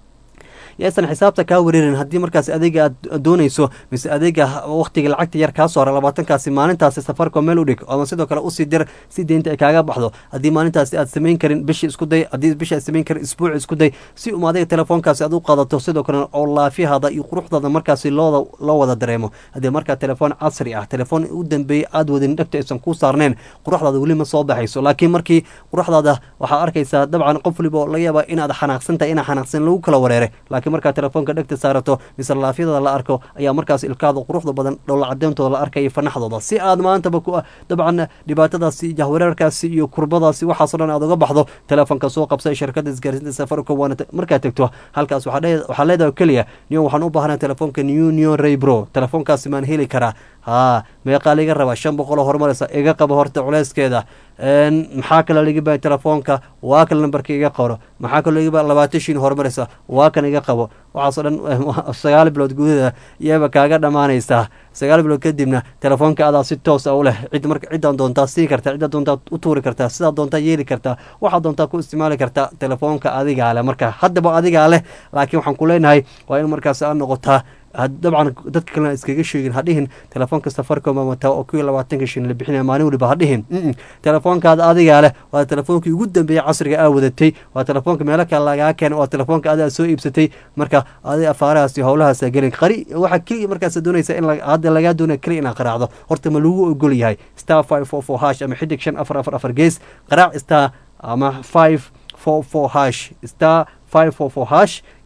yaasan xisaabta ka wareerin haddii markaas adeega aad doonayso mise adeega waqtiga lacagta yar ka soo labaatan kaasi maalintaasi Safaricom meel u dhig ama sidoo kale u sii dir si deynta ay kaaga baxdo haddii maalintaasi aad sameyn karin bishi isku day haddii bishi aad sameyn karin isbuuc isku day si um adeega telefoonkaasi aad u qaadato sidoo kale oo laafiyahada iyo quruxdaada markaasi loo loo wada dareemo haddii markaa telefoon casri ah telefoon u dambeeyay aad wadin dhagta aysan ku saarneen quruxdaada weli ma soo baxayso laakiin markii quruxdaada waxaa arkaysaa dabcan qof waliba laga yaabaa inaad xanaaqsan tahay inaad xanaaqsan lagu kala wareere laakiin markaa telefoonka dhagta saarato mise laafiyada la arko ayaa markaas ilkaada quruxda badan dhoola cadeentooda la arkaya fanaxdooda si aad maantaba ku dabcan dhibaatadaasi jahwareerkaasi iyo kurbadaasi waxaasoo dhan aad uga baxdo telefoonka soo qabsay shirkadda isgaarsiinta Safaricom waana markaa tagto halkaas waxaa leedahay keliya niyo waxaan u baahnaa telefoonka Union Ray Pro telefoonkaasi maan heli karaa haa meeqa laga rabaa shan boqol oo horumaraysa iga qabo horta culeyskeeda maxaa kale laga baa telefoonka waa kale nambarka iga qoro maxaa kale laga baa labaatan shin horumaraysa waa kan iga qabo waxaasoo dhan sagaal bilood gudaheeda iyaba kaaga dhammaanaysaa sagaal bilood kadibna telefoonka adaa si toos ah u leh cid marka ciddaan doontaa siin kartaa ciddaa doontaa u tuuri kartaa sidaa doontaa yeeli kartaa waxaad doontaa ku isticmaali kartaa telefoonka adigaa leh marka haddaba adigaa leh laakiin waxaan ku leenahay waa in markaas aad noqotaa dabcan dadka kalena iskaga sheegin hadhihin telefoonka Safaricom ama taa oo kuwa labaatanka shin la bixinaya maalin waliba hadhihin telefoonkaada adigaa leh waa telefoonkii ugu dambeeyay casriga aa wadatay waa telefoonka meelo kale lagaa keenay waa telefoonka adaa soo iibsatay marka adiga afaarahaas iyo howlahaas gelin qari waxa kaliya markaas doonaysa in hadda lagaa doonayo kaliya inaad qaraacdo horta ma lagu ogol yahay star five four four hash ama xidig shan afar afar afar gees qaraac star ama five four four hash star five four four hash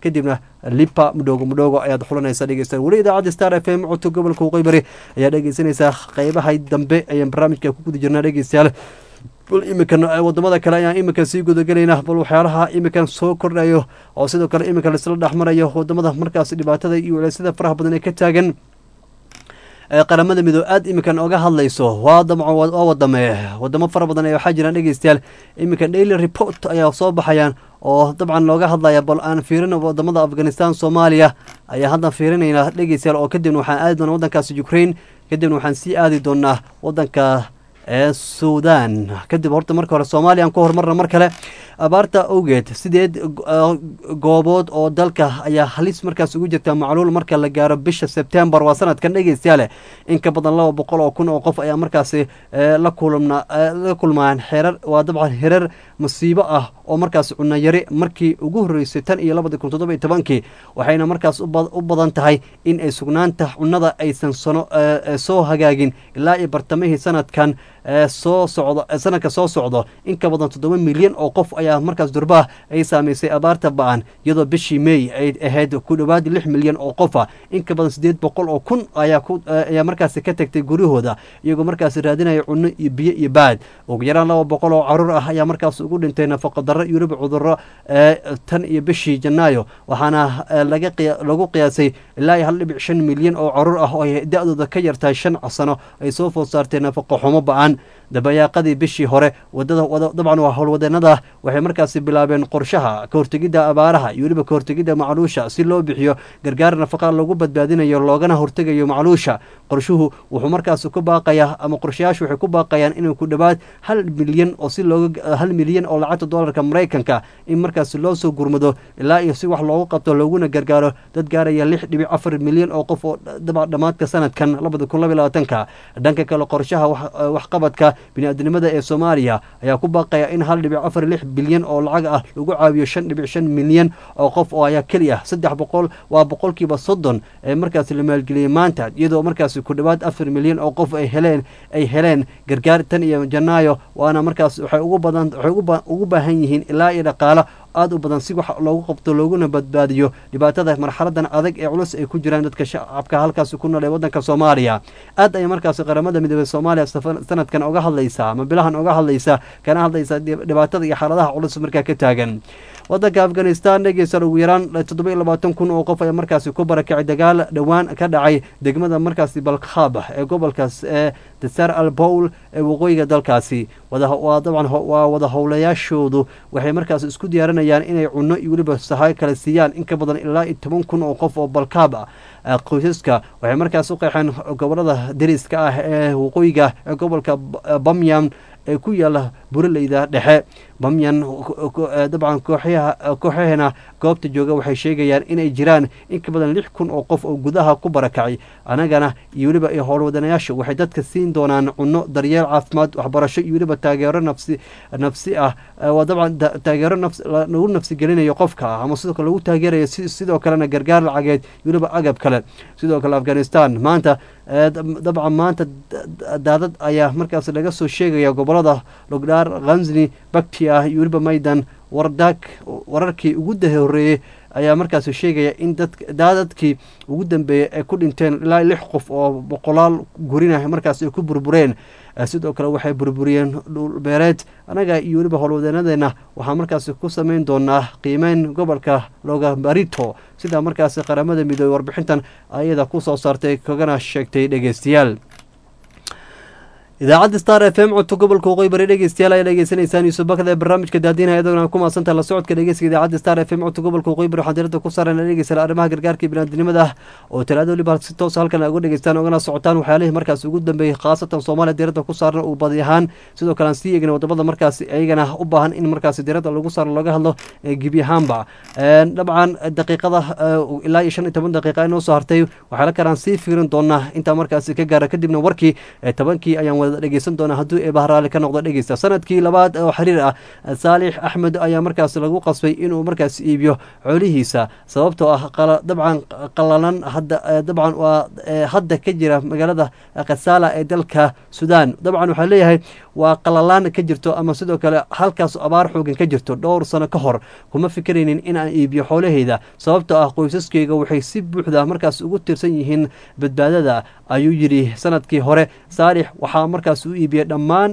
kadibna lipa mudhogo mudhogo ayaad xulanaysaa dhegeystayaal weli idaacadda star f m codka gobolka waqooyi bari ayaa dhegeysanaysaa qeybaha dambe ayaan barnaamijka ku guda jirnaa dhegeystayaal bal iminkan wadamada kale ayaan iminkan sii gudagelaynaa bal waxyaalaha iminkan soo kordhayo oo sidoo kale iminkan laisla dhexmarayo wadamada markaas dhibaatada iyo walaysada faraha badan ee ka taagan qaramada midoo aad iminkan oga hadlayso waa damco waa wadame wadamo fara badan ee waxaa jiraan dhegeystayaal iminkan daily report ayaa soo baxayaan oo dabcan looga hadlaya bal aan fiirin wadamada afghanistan soomaaliya ayaa haddan fiirinaynaa dhegeystayaal oo kadibna waxaan aadi doonaa waddankaasi ukraine kadibna waxaan sii aadi doonaa waddanka ee suudan kadib horta marka hore soomaaliya aan ku horumarna mar kale abaarta awgeed sideed goobood oo dalka ayaa halis markaas ugu jirta macluul marka la gaaro bisha sebtembar waa sanadkan dhegeystayaale in ka badan laba boqol oo kun oo qof ayaa markaasi la kulma la kulmaan xeerar waa dabcan hirar musiibo ah oo markaas cunno yari markii ugu horreysay tan iyo labadii kun toddoba iyo tobankii waxayna markaas u badan tahay in ay sugnaanta cunnada aysan sano soo hagaagin ilaa iyo bartamihii sanadkan soo socdo sanadka soo socdo in ka badan toddoba milyan oo qof ayaa markaas durbaha ay saamaysay abaarta ba-an iyadoo bishii may ay ahayd ku dhowaad lix milyan oo qofa in ka badan siddeed boqol oo kun ayaa ku ayaa markaasi ka tagtay guryahooda iyagoo markaasi raadinaya cunno iyo biyo iyo baad ugu yaraan laba boqol oo caruur ah ayaa markaas ugu dhintay nafaqo darro iyo weliba cudurro tan iyo bishii janaayo waxaana laga lagu qiyaasay ilaa iyo hal dhibic shan milyan oo caruur ah oo ay da-dooda ka yartahay shan sano ay soo food saartay nafaqo xumo ba-an dabayaaqadii bishii hore wadada dabcan waa howlwadeenada waxay markaasi bilaabeen qorshaha ka hortegidda abaaraha iyo weliba ka hortegidda macluusha si loo bixiyo gargaar nafaqa lagu badbaadinayo loogana hortegayo macluusha qorshuhu wuxuu markaasi ku baaqayaa ama qorshayaashu waxay ku baaqayaan inuu ku dhowaad hal milyan oo si looga hal milyan oo lacagta doolarka maraykanka in markaasi loo soo gurmado ilaa iyo si wax loogu qabto looguna gargaaro dad gaaraya lix dhibic afar milyan oo qof oo dabcan dhammaadka sanadkan labada kun laba iyo labaatanka dhanka kale qorshaha waxqabadka bini-aadnimada ee soomaaliya ayaa ku baaqaya in hal dhibic afar lix bilyan oo lacag ah lagu caawiyo shan dhibic shan milyan oo qof oo ayaa keli ah saddex boqol waa boqolkiiba soddon ee markaasi la maalgeliyey maanta iyadoo markaasi ku dhowaad afar milyan oo qof ay heleen ay heleen gargaar tan iyo janaayo waana markaas waxay ugu badan waxay ugu baahan yihiin ilaa iyo dhaqaalo aada u badan si wax loogu qabto looguna badbaadiyo dhibaatada marxaladan adag ee culus ay ku jiraan dadka shacabka halkaasi ku nool ee waddanka soomaaliya aad ayay markaasi qaramada midoobey soomaaliya sanadkan oga hadlaysaa ama bilahan oga hadlaysa kana hadlaysa dhibaatada iyo xaaladaha culus markaa ka taagan waddanka afghanistan dhegeysan ugu yaraan toddoba iyo labaatan kun oo qof ayaa markaasi ku barakacay dagaal dhowaan ka dhacay degmada markaasi balkhab ee gobolkaas ee dasar al bowl ee waqooyiga dalkaasi waa dabcan waa wada howlayaashoodu waxay markaas isku diyaarinayaan inay cunno iyo weliba sahay kale siiyaan in ka badan ilaa iyo toban kun oo qof oo balkaab ah qoysaska waxay markaas u qeexeen gobolada deriska ah ee waqooyiga ee gobolka bamyan ee ku yaala buraleyda dhexe bamyan dabcan kooxyaha kooxahana goobta jooga waxay sheegayaan inay jiraan in ka badan lix kun oo qof oo gudaha ku barakacay anagana iyo weliba iyo howlwadanayaasha waxay dadka siin doonaan cunno daryeel caafimaad waxbarasho iyo weliba taageero nafsi nafsi ah waa dabcan taageero nafs lagu nafsi gelinayo qofka ah ama sidoo kale lagu taageerayo sidoo kalena gargaar lacageed iyo weliba agab kale sidoo kale afghanistan maanta dabcan maanta daadad ayaa markaas laga soo sheegaya gobolada logdhaar khamsni bakti ah iyo weliba maydan wardaag wararkii ugu horeeyey ayaa markaasi sheegaya in dad daadadkii ugu dambeeyey ay ku dhinteen ilaa lix qof oo boqolaal gurina markaas ay ku burbureen sidoo kale waxay burburiyeen dhulbeereed anaga iyo weliba howlwadeenadeena waxaa markaasi ku samayn doonaa qiimeyn gobolka looga barito sidaa markaasi qaramada midoobey warbixintan ayada ku soo saartay kagana sheegtay dhegeystayaal idaacadda star f m codka gobolka waqooyi bari dhegeystayaal ayaa dhegeysanaysaan yuusuf bakada ee barnaamijka daadinaha iyadoo ku maasantaha la socodka dhegeysiga idaacadda star f m codka gobolka waqooyi bari waxaan diirada ku saarana dhegeystayaal arrimaha gargaarka iyo biniaadinimada oo talaada weliba si toos halkan uga dhegeystaan ogana socotaan waxyaalihii markaas ugu dambeeyey khaasatan soomaaliya diirada ku saaran uu badi ahaan sidoo kale aan sii eegna wadamada markaasi ayagana u baahan in markaasi diirada lagu saaro looga hadlo gebi ahaanba dabcan daqiiqada ilaa iyo shan iyo toban daqiiqa inoo soo hartay waxyaala kale aan sii fiirin doonaa intaa markaasi ka gaara kadibna warkii tobankii ayaan wada dhegeysan doona hadduu eebaha raalli ka noqdo dhegeysta sanadkii labaad oo xiriir ah saalix axmed ayaa markaas lagu qasbay inuu markaas iibiyo xoolihiisa sababtoo ah dabcan qalalan hadda dabcan waa hadda ka jira magaalada kasaala ee dalka sudan dabcan waxaa leeyahay waa qalalaan ka jirto ama sidoo kale halkaas abaar xoogan ka jirto dhowr sano ka hor kuma fikiraynin in aan iibiyo xoolaheyda sababtoo ah qoysaskeyga waxay si buuxda markaas ugu tirsan yihiin badbaadada ayuu yidhi sanadkii hore saalix waxaa markaas u iibiyey dhammaan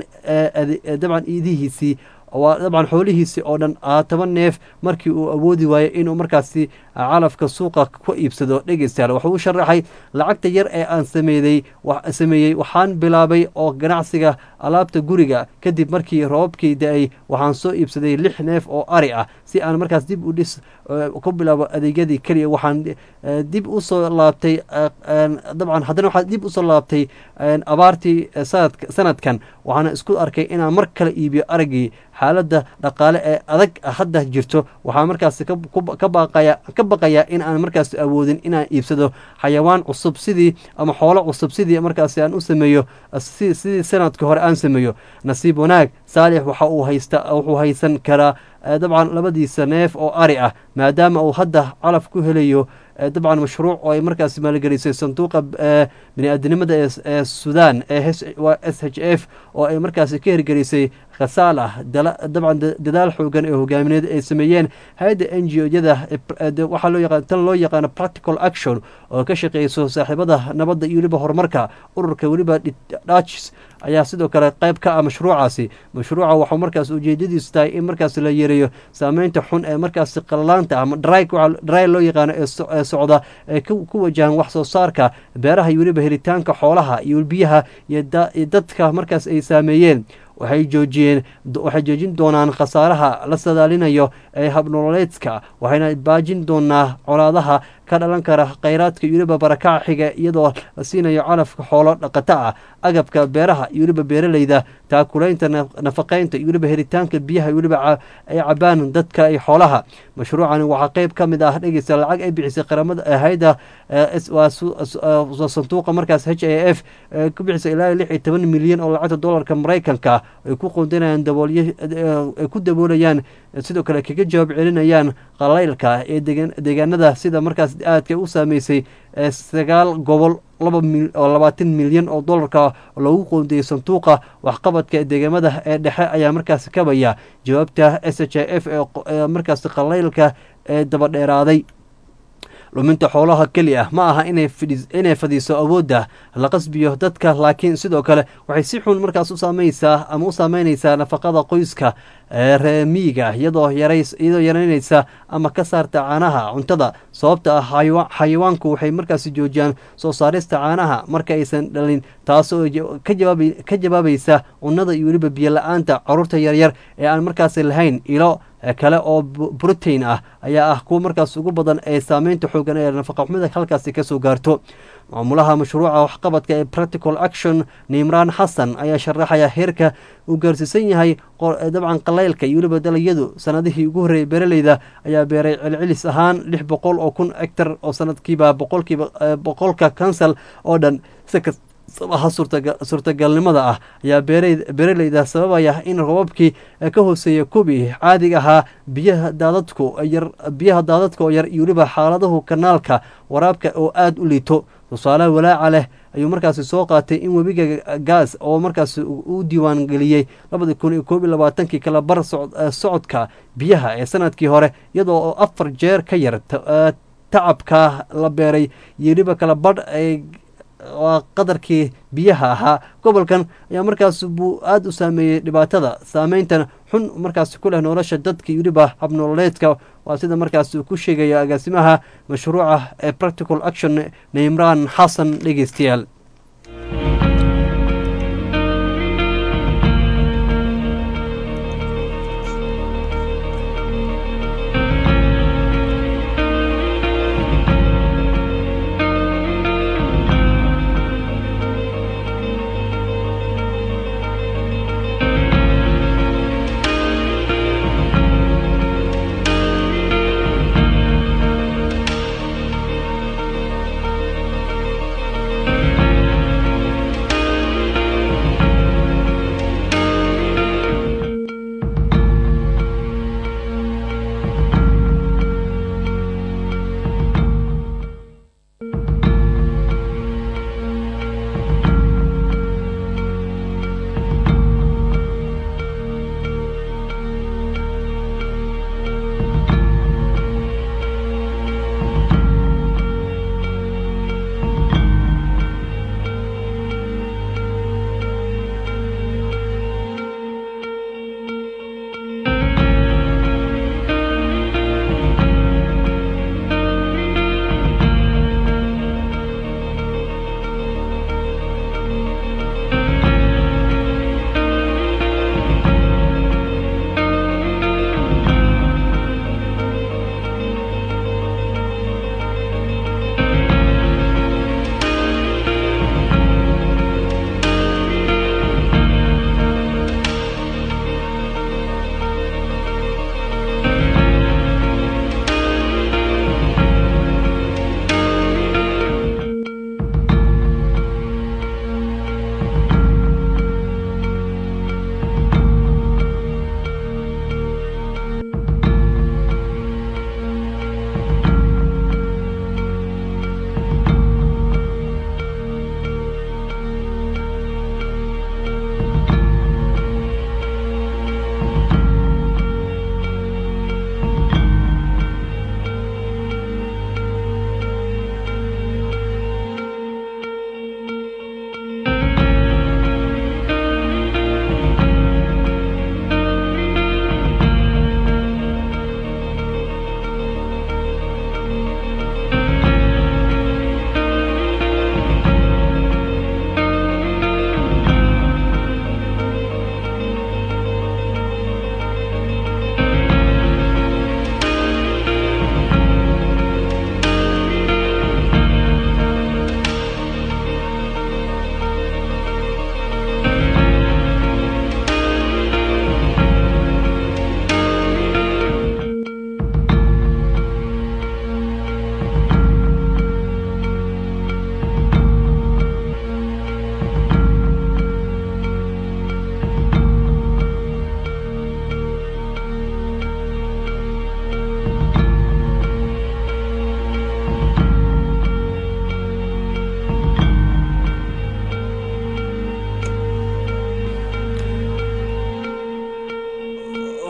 dabcan iidihiisii dabcan xoolihiisii oo dhan toban neef markii uu awoodi waayey inuu markaasi calafka suuqa ku iibsado dhegeystayaal wuxuu u sharaxay lacagta yar ee aan sameeyey sameeyey waxaan bilaabay oo ganacsiga alaabta guriga kadib markii roobkii da-ay waxaan soo iibsaday lix neef oo ari ah si aan markaas dib u dhis ku bilaabo adeegyadii keliya waxaan dib usoo laabtay dabcan haddana waxaa dib usoo laabtay abaartii sanadkan waxaana isku arkay inaan mar kale iibiyo arigii xaaladda dhaqaale ee adag hadda jirto waxaa markaasi ka baaqaya ka baqayaa in aan markaasi awoodin inaan iibsado xayawaan cusub sidii ama xoolo cusub sidii markaasi aan u sameeyo sidii sanadka hore aan sameeyo nasiib wanaag saalix waxa uu haysta wuxuu haysan karaa dabcan labadiisa neef oo ari ah maadaama uu hadda calaf ku helayo dabcan mashruuc oo ay markaasi maalgelisay sanduuqa bini-aadinimada ee sudan ee waa s h f oo ay markaasi ka hirgelisay khasaal ah dabcan dadaal xoogan ee hogaamineed ay sameeyeen hay-adda n g o-yada waxaa loo yaqaan tan loo yaqaano practical action oo ka shaqeyso saaxiibada nabadda iyo weliba horumarka ururka weliba dachs ayaa sidoo kale qayb ka ah mashruucaasi mashruuca waxuu markaas ujeedadiisu tahay in markaas la yareeyo saameynta xun ee markaasi qalalaanta ama dry loo yaqaano ee socda ee ku wajahan wax soo saarka beeraha iyo weliba helitaanka xoolaha iyo biyaha iyo dadka markaas ay saameeyeen waxay joojiyeen waxay joojin doonaan khasaaraha la sadaalinayo ee habnololeedka waxayna baajin doonaa colaadaha ka dhalan kara kheyraadka iyo weliba barakaca xiga iyadoo la siinayo calafka xoolo dhaqata ah agabka beeraha iyo weliba beeraleyda taakulaynta nafaqeynta iyo weliba helitaanka biyaha iyo weliba ay cabaan dadka iyo xoolaha mashruucani waxaa qeyb ka mid ah dhegeysta lacag ay bixisay qaramada hay-adda sanduuqa markaas h a f ku bixisay ilaa lix iyo toban milyan oo lacagta dollarka maraykanka ay ku qondanayaan daboolyo ay ku daboolayaan sidoo kale kaga jawaab celinayaan qalaylka ee deegaanada sida markaas aadka u saameysay sagaal gobol oo labaatan milyan oo dollarka loogu qoondiyey sanduuqa waxqabadka deegaamada ee dhexe ayaa markaas kabaya jawaabta s h f ee markaas qalaylka ee dabadheeraaday luminta xoolaha keli ah ma aha inay fadhiiso awoodda la qasbiyo dadka laakiin sidoo kale waxay si xun markaas u saameynaysaa ama u saameynaysaa nafaqada qoyska reemiiga iyadoo iyadoo yaraynaysa ama ka saarta caanaha cuntada sababta ah xayawaanku waxay markaasi joojiyaan soo saarista caanaha marka aysan dhalin taasoo ka jawaabaysa cunnada iyo weliba biyo la-aanta caruurta yaryar ee aan markaasi lahayn ilo kale oo brotein ah ayaa ah kuwa markaas ugu badan ee saameynta xoogan ee nafaqa xumida halkaasi kasoo gaarto maamulaha mashruuca waxqabadka ee practical action nimraan xasan ayaa sharaxaya heerka uu gaarsiisan yahay dabcan qalaylka iyo weliba dalagyadu sanadihii ugu horreeyay beeraleyda ayaa beeray celcelis ahaan lix boqol oo kun hectar oo sanadkiiba boqolkiiba boqolka kansal oo dhan sabaha suurtagalnimada ah ayaa beeraleyda sababaya in robabkii ka hooseeya kubi caadiga ahaa biyaha daadadku yar biyaha daadadka oo yar iyo weliba xaaladahu kanaalka waraabka oo aada u liito tusaale walaaca leh ayuu markaasi soo qaatay in webiga gaas oo markaasi uu diiwaan geliyey labada kun iyo koob iyo labaatankii kala bar socodka biyaha ee sanadkii hore iyadoo oo afar jeer ka yar tacabka la beeray iyo weliba kala badh ay waa qadarkii biyaha ahaa gobolkan ayaa markaas buu aada u saameeyey dhibaatada saameyntan xun markaas ku leh nolosha dadka iyo weliba habnololeedka waa sida markaas uu ku sheegaya agaasimaha mashruuca ee practical action nimraan xasan dhegeystayaal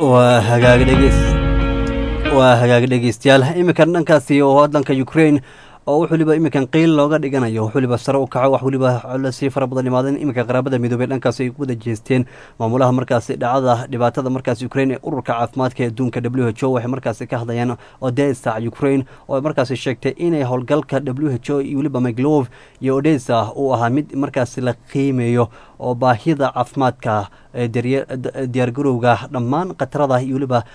waa hagaag dhegeys waa hagaag dhegeystayaal iminkan dhankaasi oo waddanka Ukraine oo wax waliba iminkan qiil looga dhiganayo wax waliba sare u kaco wax waliba la sii fara badan imaadeen iminka qaraabada midoobay dhankaas ay wada jeesteen maamulaha markaasi dhacada dhibaatada markaasi Ukraine ee ururka caafimaadka ee adduunka W H O waxay markaasi ka hadlayaan Odessa Ukraine oo markaasi sheegtay inay howlgalka W H O iyo waliba Maglev iyo Odessa uu ahaa mid markaasi la qiimeeyo oo baahida caafimaadka diyaargarowga dhammaan qatarada iyo waliba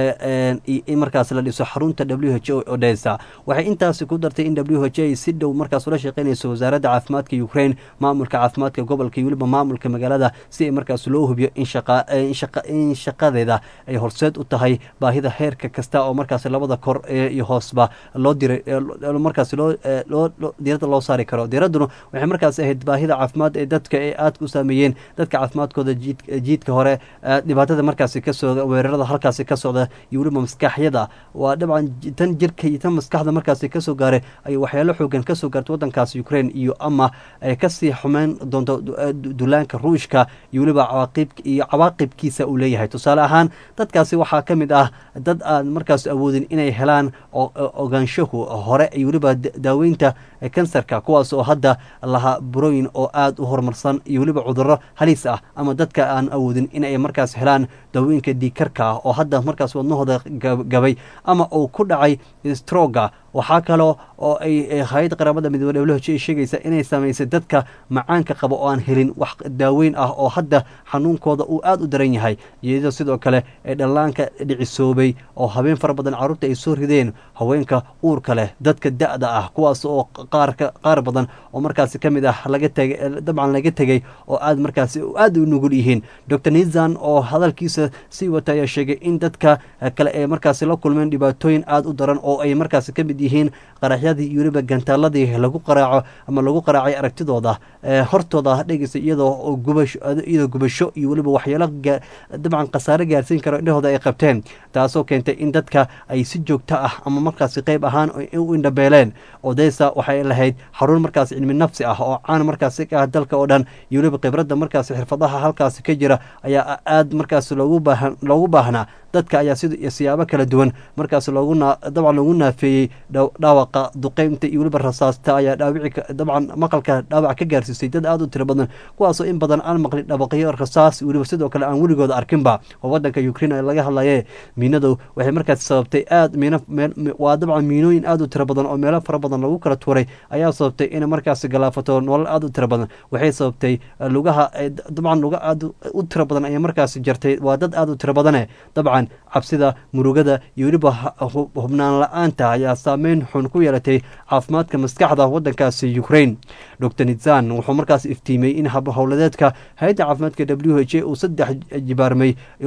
in markaas la dhiso xarunta W H O Odessa waxay intaasi ku dartay in W H O si dhow markaas ula shaqeynayso wasaaradda caafimaadka Ukraine maamulka caafimaadka gobolka iyo waliba maamulka magaalada si markaas loo hubiyo in shaqa in shaqa in shaqadeeda ay horseed u tahay baahida heerka kasta oo markaas labada kor iyo hoosba loo diray markaas loo loo diirada loo saari karo diiraduna waxay markaas ahayd baahida caafimaad ee dadka ee aad ku saameeyeen dadka caafimaadkooda jiidka hore dhibaatada markaasi ka soo weerarada halkaasi ka socda iyo waliba maskaxyada waa dabcan tan jirka iyo tan maskaxda markaasi ka soo gaaray ay waxyaalo xoogan ka soo gaartay waddankaasi Ukraine iyo ama ay ka sii xumeyn doonto duulaanka Ruushka iyo waliba cawaaqib iyo cawaaqibkiisa uu leeyahay tusaale ahaan dadkaasi waxaa ka mid ah dad aan markaas awoodin inay helaan ogaanshahu hore iyo waliba daaweynta kansarka kuwaas oo hadda laha burooyin oo aad u horumarsan iyo waliba cudurro halis ah ama dadka aan awoodin inay markaas helaan daawooyinka dhiigkarka oo hadda markaas wadnahooda gabay ama uu ku dhacay stroga waxaa kaloo oo ay hay'adda qaramada midoobay W H O sheegaysa inay saameysay dadka macaanka qaba oo aan helin wax daaweyn ah oo hadda xanuunkooda uu aad u daran yahay iyadoo sidoo kale ee dhallaanka dhicisoobay oo habeen fara badan carruurta ay soo rideen haweenka uurka leh dadka da'da ah kuwaas oo qaar qaar badan oo markaasi ka mid ah laga tagay dabcan laga tegay oo aad markaasi aad u nugul yihiin Doctor Nizan oo hadalkiisa sii wata ayaa sheegay in dadka kale ee markaasi la kulmeen dhibaatooyin aad u daran oo ay markaasi ka mid yihiin qaraxyadii iyo waliba gantaaladii lagu qaraaco ama lagu qaraacay aragtidooda hortooda dhegeysa iyadoo gubasho iyadoo gubasho iyo waliba waxyaalo dabcan khasaare gaarsiin karo indhahooda ay qabteen taasoo keentay in dadka ay si joogto ah ama markaasi qayb ahaan u indhabeeleen Odessa waxay lahayd xarun markaasi cilmi nafsi ah oo caan markaasi ka ah dalka oo dhan iyo waliba khibradda markaasi xirfadaha halkaasi ka jira ayaa aad markaasi loogu baahan loogu baahnaa dadka ayaa sida siyaabo kala duwan markaas loogu dabcan loogu naafeeyey dhaawaqa duqeynta iyo waliba rasaasta ayaa dhaawici dabcan maqalka dhaawac ka gaarsiisay dad aad u tiro badan kuwaasoo in badan aan maqlin dhawaaqyo rasaas waliba sidoo kale aan weligooda arkinba oo waddanka Ukraine laga hadlaye miinadu waxay markaas sababtay aad miino waa dabcan miinooyin aad u tiro badan oo meelo fara badan lagu kala tuuray ayaa sababtay in markaas galaafato nolol aad u tiro badan waxay sababtay lugaha dabcan luga aad u tiro badan ayaa markaas jartay waa dad aad u tiro badane dabcan cabsida murugada iyo waliba hubnaan la-aanta ayaa saameyn xun ku yeelatay caafimaadka maskaxda waddankaasi Ukraine Doctor Nizan wuxuu markaas iftiimay in hab howladeedka hay'adda caafimaadka W H O uu saddex jibaarmay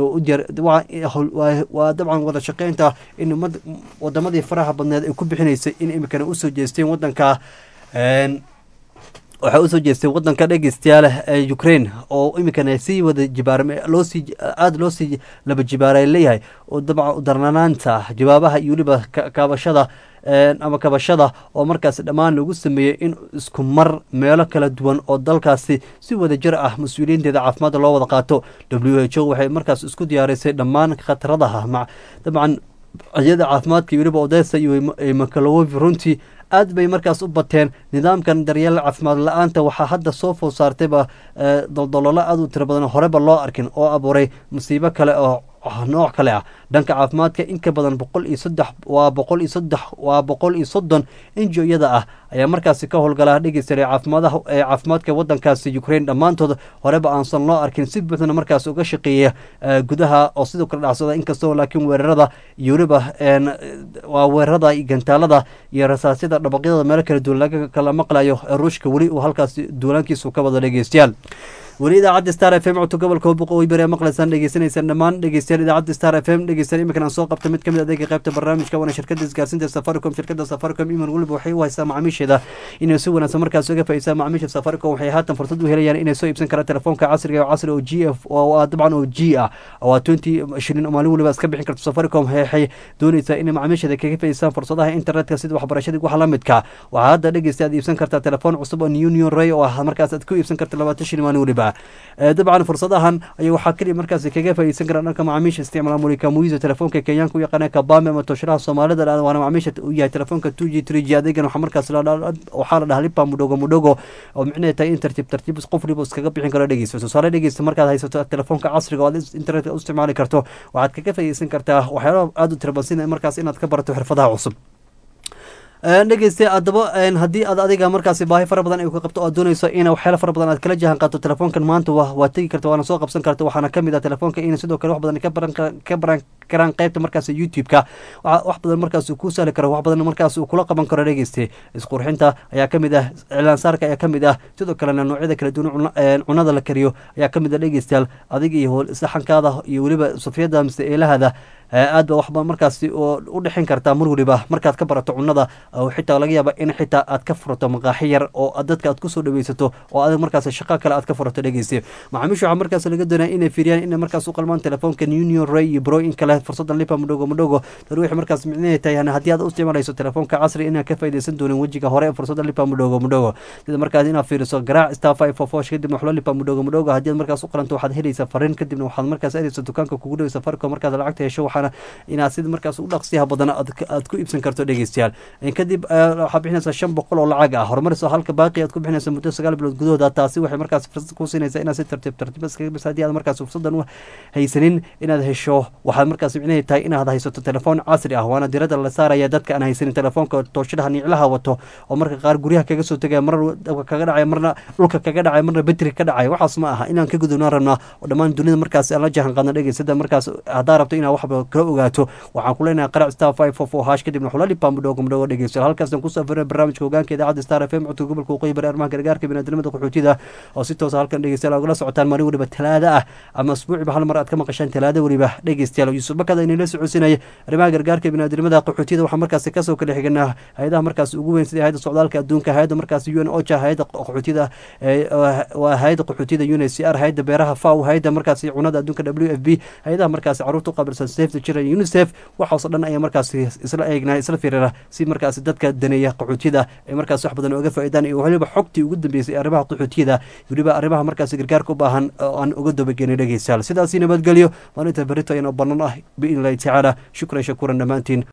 waa dabcan wada shaqeynta in wadamadii faraha badneed ay ku bixinaysay in imikana u soo jeesteen waddanka waxay u soo jeestay waddanka dhegeystayaal ee Ukraine oo imikana sii wada jibaarmay loo sii aad loo sii laba jibaaray leeyahay oo dabcan darnaanaanta jawaabaha iyo waliba kaabashada ama kabashada oo markaas dhammaan lagu sameeyey in isku mar meelo kala duwan oo dalkaasi si wada jir ah mas-uuliyiinteeda caafimaadka loo wada qaato W H O waxay markaas isku diyaarisay dhammaan khataradaha dabcan hay'adda caafimaadka iyo waliba Odessa iyo Maglev runtii aad bay markaas u bateen nidaamkan daryeel caafimaad la-aanta waxaa hadda soo food saartayba doldololo aad u tiro badan horeba loo arkin oo abuuray musiibo kale oo nooc kale ah dhanka caafimaadka in ka badan boqol iyo saddex waa boqol iyo saddex waa boqol iyo soddon injiyada ah ayaa markaasi ka howlgala dhegeystayaal caafimaadaha ee caafimaadka waddankaasi Ukraine dhammaantood horeba aansan loo arkin si buuxda markaas uga shaqeeya gudaha oo sidoo kale dhacsada inkastoo laakiin weerarada iyo waliba waa weerarada iyo gantaalada iyo rasaasyada dhabaqyada meelo kala duwan laga kala maqlayo Ruushka weli uu halkaas duulaankiisu ka wada dhegeystayaal weli idaacadda Star F M codka gobolka Waqooyi Bari maqlaysaan dhegeysanaysan dhammaan dhegeystayaal idaacadda Star F M dhegeysan imika aan soo qabtay mid kamid ah adeega qaybta barnaamijka wana shirkadda isgaarsiinta Safaricom shirkadda Safaricom iman waliba waxay u haysaa macaamiisheeda inay si wanaagsan markaas uga faa'iideysan macaamiisha Safaricom waxay haatan fursad u helayaan inay soo iibsan karaan telefoonka casriga oo casri oo G F oo dabcan oo G ah oo twenty shilin maalin waliba iska bixin karto Safaricom waxay doonaysaa in macaamiisheeda kaga faa'iideystaan fursadaha internetka sida waxbarashada wax la midka waxaa hadda dhegeystayaal iibsan kartaa telefoon cusub oo Union Ray oo markaas aad ku iibsan karto labaatan shilin maalin waliba doonaa dabcan fursadahan ay waxaa keliya markaasi kaga faa'iideysan karaan dhanka macaamiisha isticmaala mulika muiza telefoonka kenyaanka u yaqaana kabame ama tooshiraha soomaalida waana macaamiisha u yahay telefoonka two g three g adeegan waxaa markaas waxaa la dhahaa lipa mudhogo mudhogo oo micnaheed tahay in tartiib tartiib qof waliba iskaga bixin karo dhegeysta tusaale dhegeysta markaad haysato telefoonka casriga oo aad internetka u isticmaali karto waxaad kaga faa'iideysan kartaa waxyaalaha aada u tiraban sida markaas inaad ka barato xirfadaha cusub dhegeysta haddaba haddii aad adiga markaasi baahi fara badan ay ka qabto oo aad dooneyso in waxyaala fara badan aad kala jahan qaato telefoonkan maanta wa waa tegi karta waana soo qabsan karta waxaana kamid ah telefoonka in sidoo kale wax badan ka baran ka baran karaan qaybta markaas youtube-ka wax badan markaas uu ku sahli karo wax badan markaas uu kula qaban karo dhegeyste isqurxinta ayaa kamid ah iclaan saarka ayaa kamid ah sidoo kalena noocyada kala duwan cunada la kariyo ayaa kamid ah dhegeystayaal adiga iyo saxankaada iyo weliba sufyada mise eelahada aad ba waxba markaasi oo u dhexin kartaa mar waliba markaad ka barato cunada xitaa laga yaaba in xitaa aad ka furato maqaaxi yar oo dadka aad kusoo dhaweysato oo adag markaas shaqo kale aad ka furato dhegeyste macaamiisha waxaa markaas laga doonaya inay fiiriyaan inay markaas u qalmaan telefoonkan union ray iyo bro in kale fursadan lipa mudhogo mudhogo tan wixii markaas micnaheed tahay haddii aad u isticmaalayso telefoonka casri inaad ka faa'iideysan doonin wejiga hore fursada lipa mudhogo mudhogo sida markaas inaad fiiriso garaac star five four four kadibna waxlo lipa mudhogo mudhogo haddii aad markaas u qalanto waxaad helaysaa fariin kadibna waxaad markaas aadayso dukaanka kugu dhaweysa farko markaad lacagta hesho waxaana inaad sida markaas u dhaqsiyaha badan aad ku iibsan karto dhegeystayaal kadib waxaa bixinaysaa shan boqol oo lacag ah horumariso halka baaqi aad ku bixinaysa muddo sagaal bilood gudahooda taasi waxay markaas fursad ku siinaysaa inaad si tartiib tartiib iskaga bis haddii aad markaas fursadan u haysanin inaad hesho waxaad markaas micnaheed tahay inaad haysato telefoon casri ah waana diradda la saaraya dadka aan haysanin telefoonka tooshadaha niiclaha wato oo marka qaar guryaha kaga soo tegaya marna dabka kaga dhacay marna dhulka kaga dhacay marna betri ka dhacay waxaas ma aha inaan ka gudubnaan rabnaa oo dhammaan dunida markaas aan la jahan qaadna dhegeysada markaas haddaa rabto inaad waxba kala ogaato waxaan ku leenahay qarac star five four four hash kadibna xula lipa mudhogo mudhogo dhegeysta halkaasaan kusoo firay barnaamijka hogaanka idaacadda star f m codka gobolka waqooyi bari arrimaha gargaarka biniadamada qaxootida oo si toosa halkan dhegeystayaal ogala socotaan maalin waliba talaada ah ama asbuuciba hal mar aad ka maqashaan talaada waliba dhegeystayaal yuusuf bakada inayla socodsiinaya arrimaha gargaarka biniadamada qaxootida waxaa markaasi kasoo kala xiganaa hay-adaha markaas ugu weyn sida hay-adda socdaalka adduunka hay-adda markaas u n ocha hay-adda qaxootida waa hay-adda qaxootida u n c r hay-adda beeraha faw hay-adda markaasi cunada adduunka w f b hay-adaha markaasi caruurta u qaabilsan safe the children unicef waxaasoo dhan ayaa markaasi isla eegnaa isla fiirira si markaasi dadka daneeya qaxootida ay markaas wax badan oga faa'iidaan iyo waliba xogtii ugu dambeysay arrimaha qaxootiyada waliba arrimaha markaas gargaarka u baahan oo aan uga dabageynay dhegeystayaal sidaasi nabadgelyo maalinta berito ayaan oo banaan ah biidnillahi tacaala shukran shakuran dhammaantiin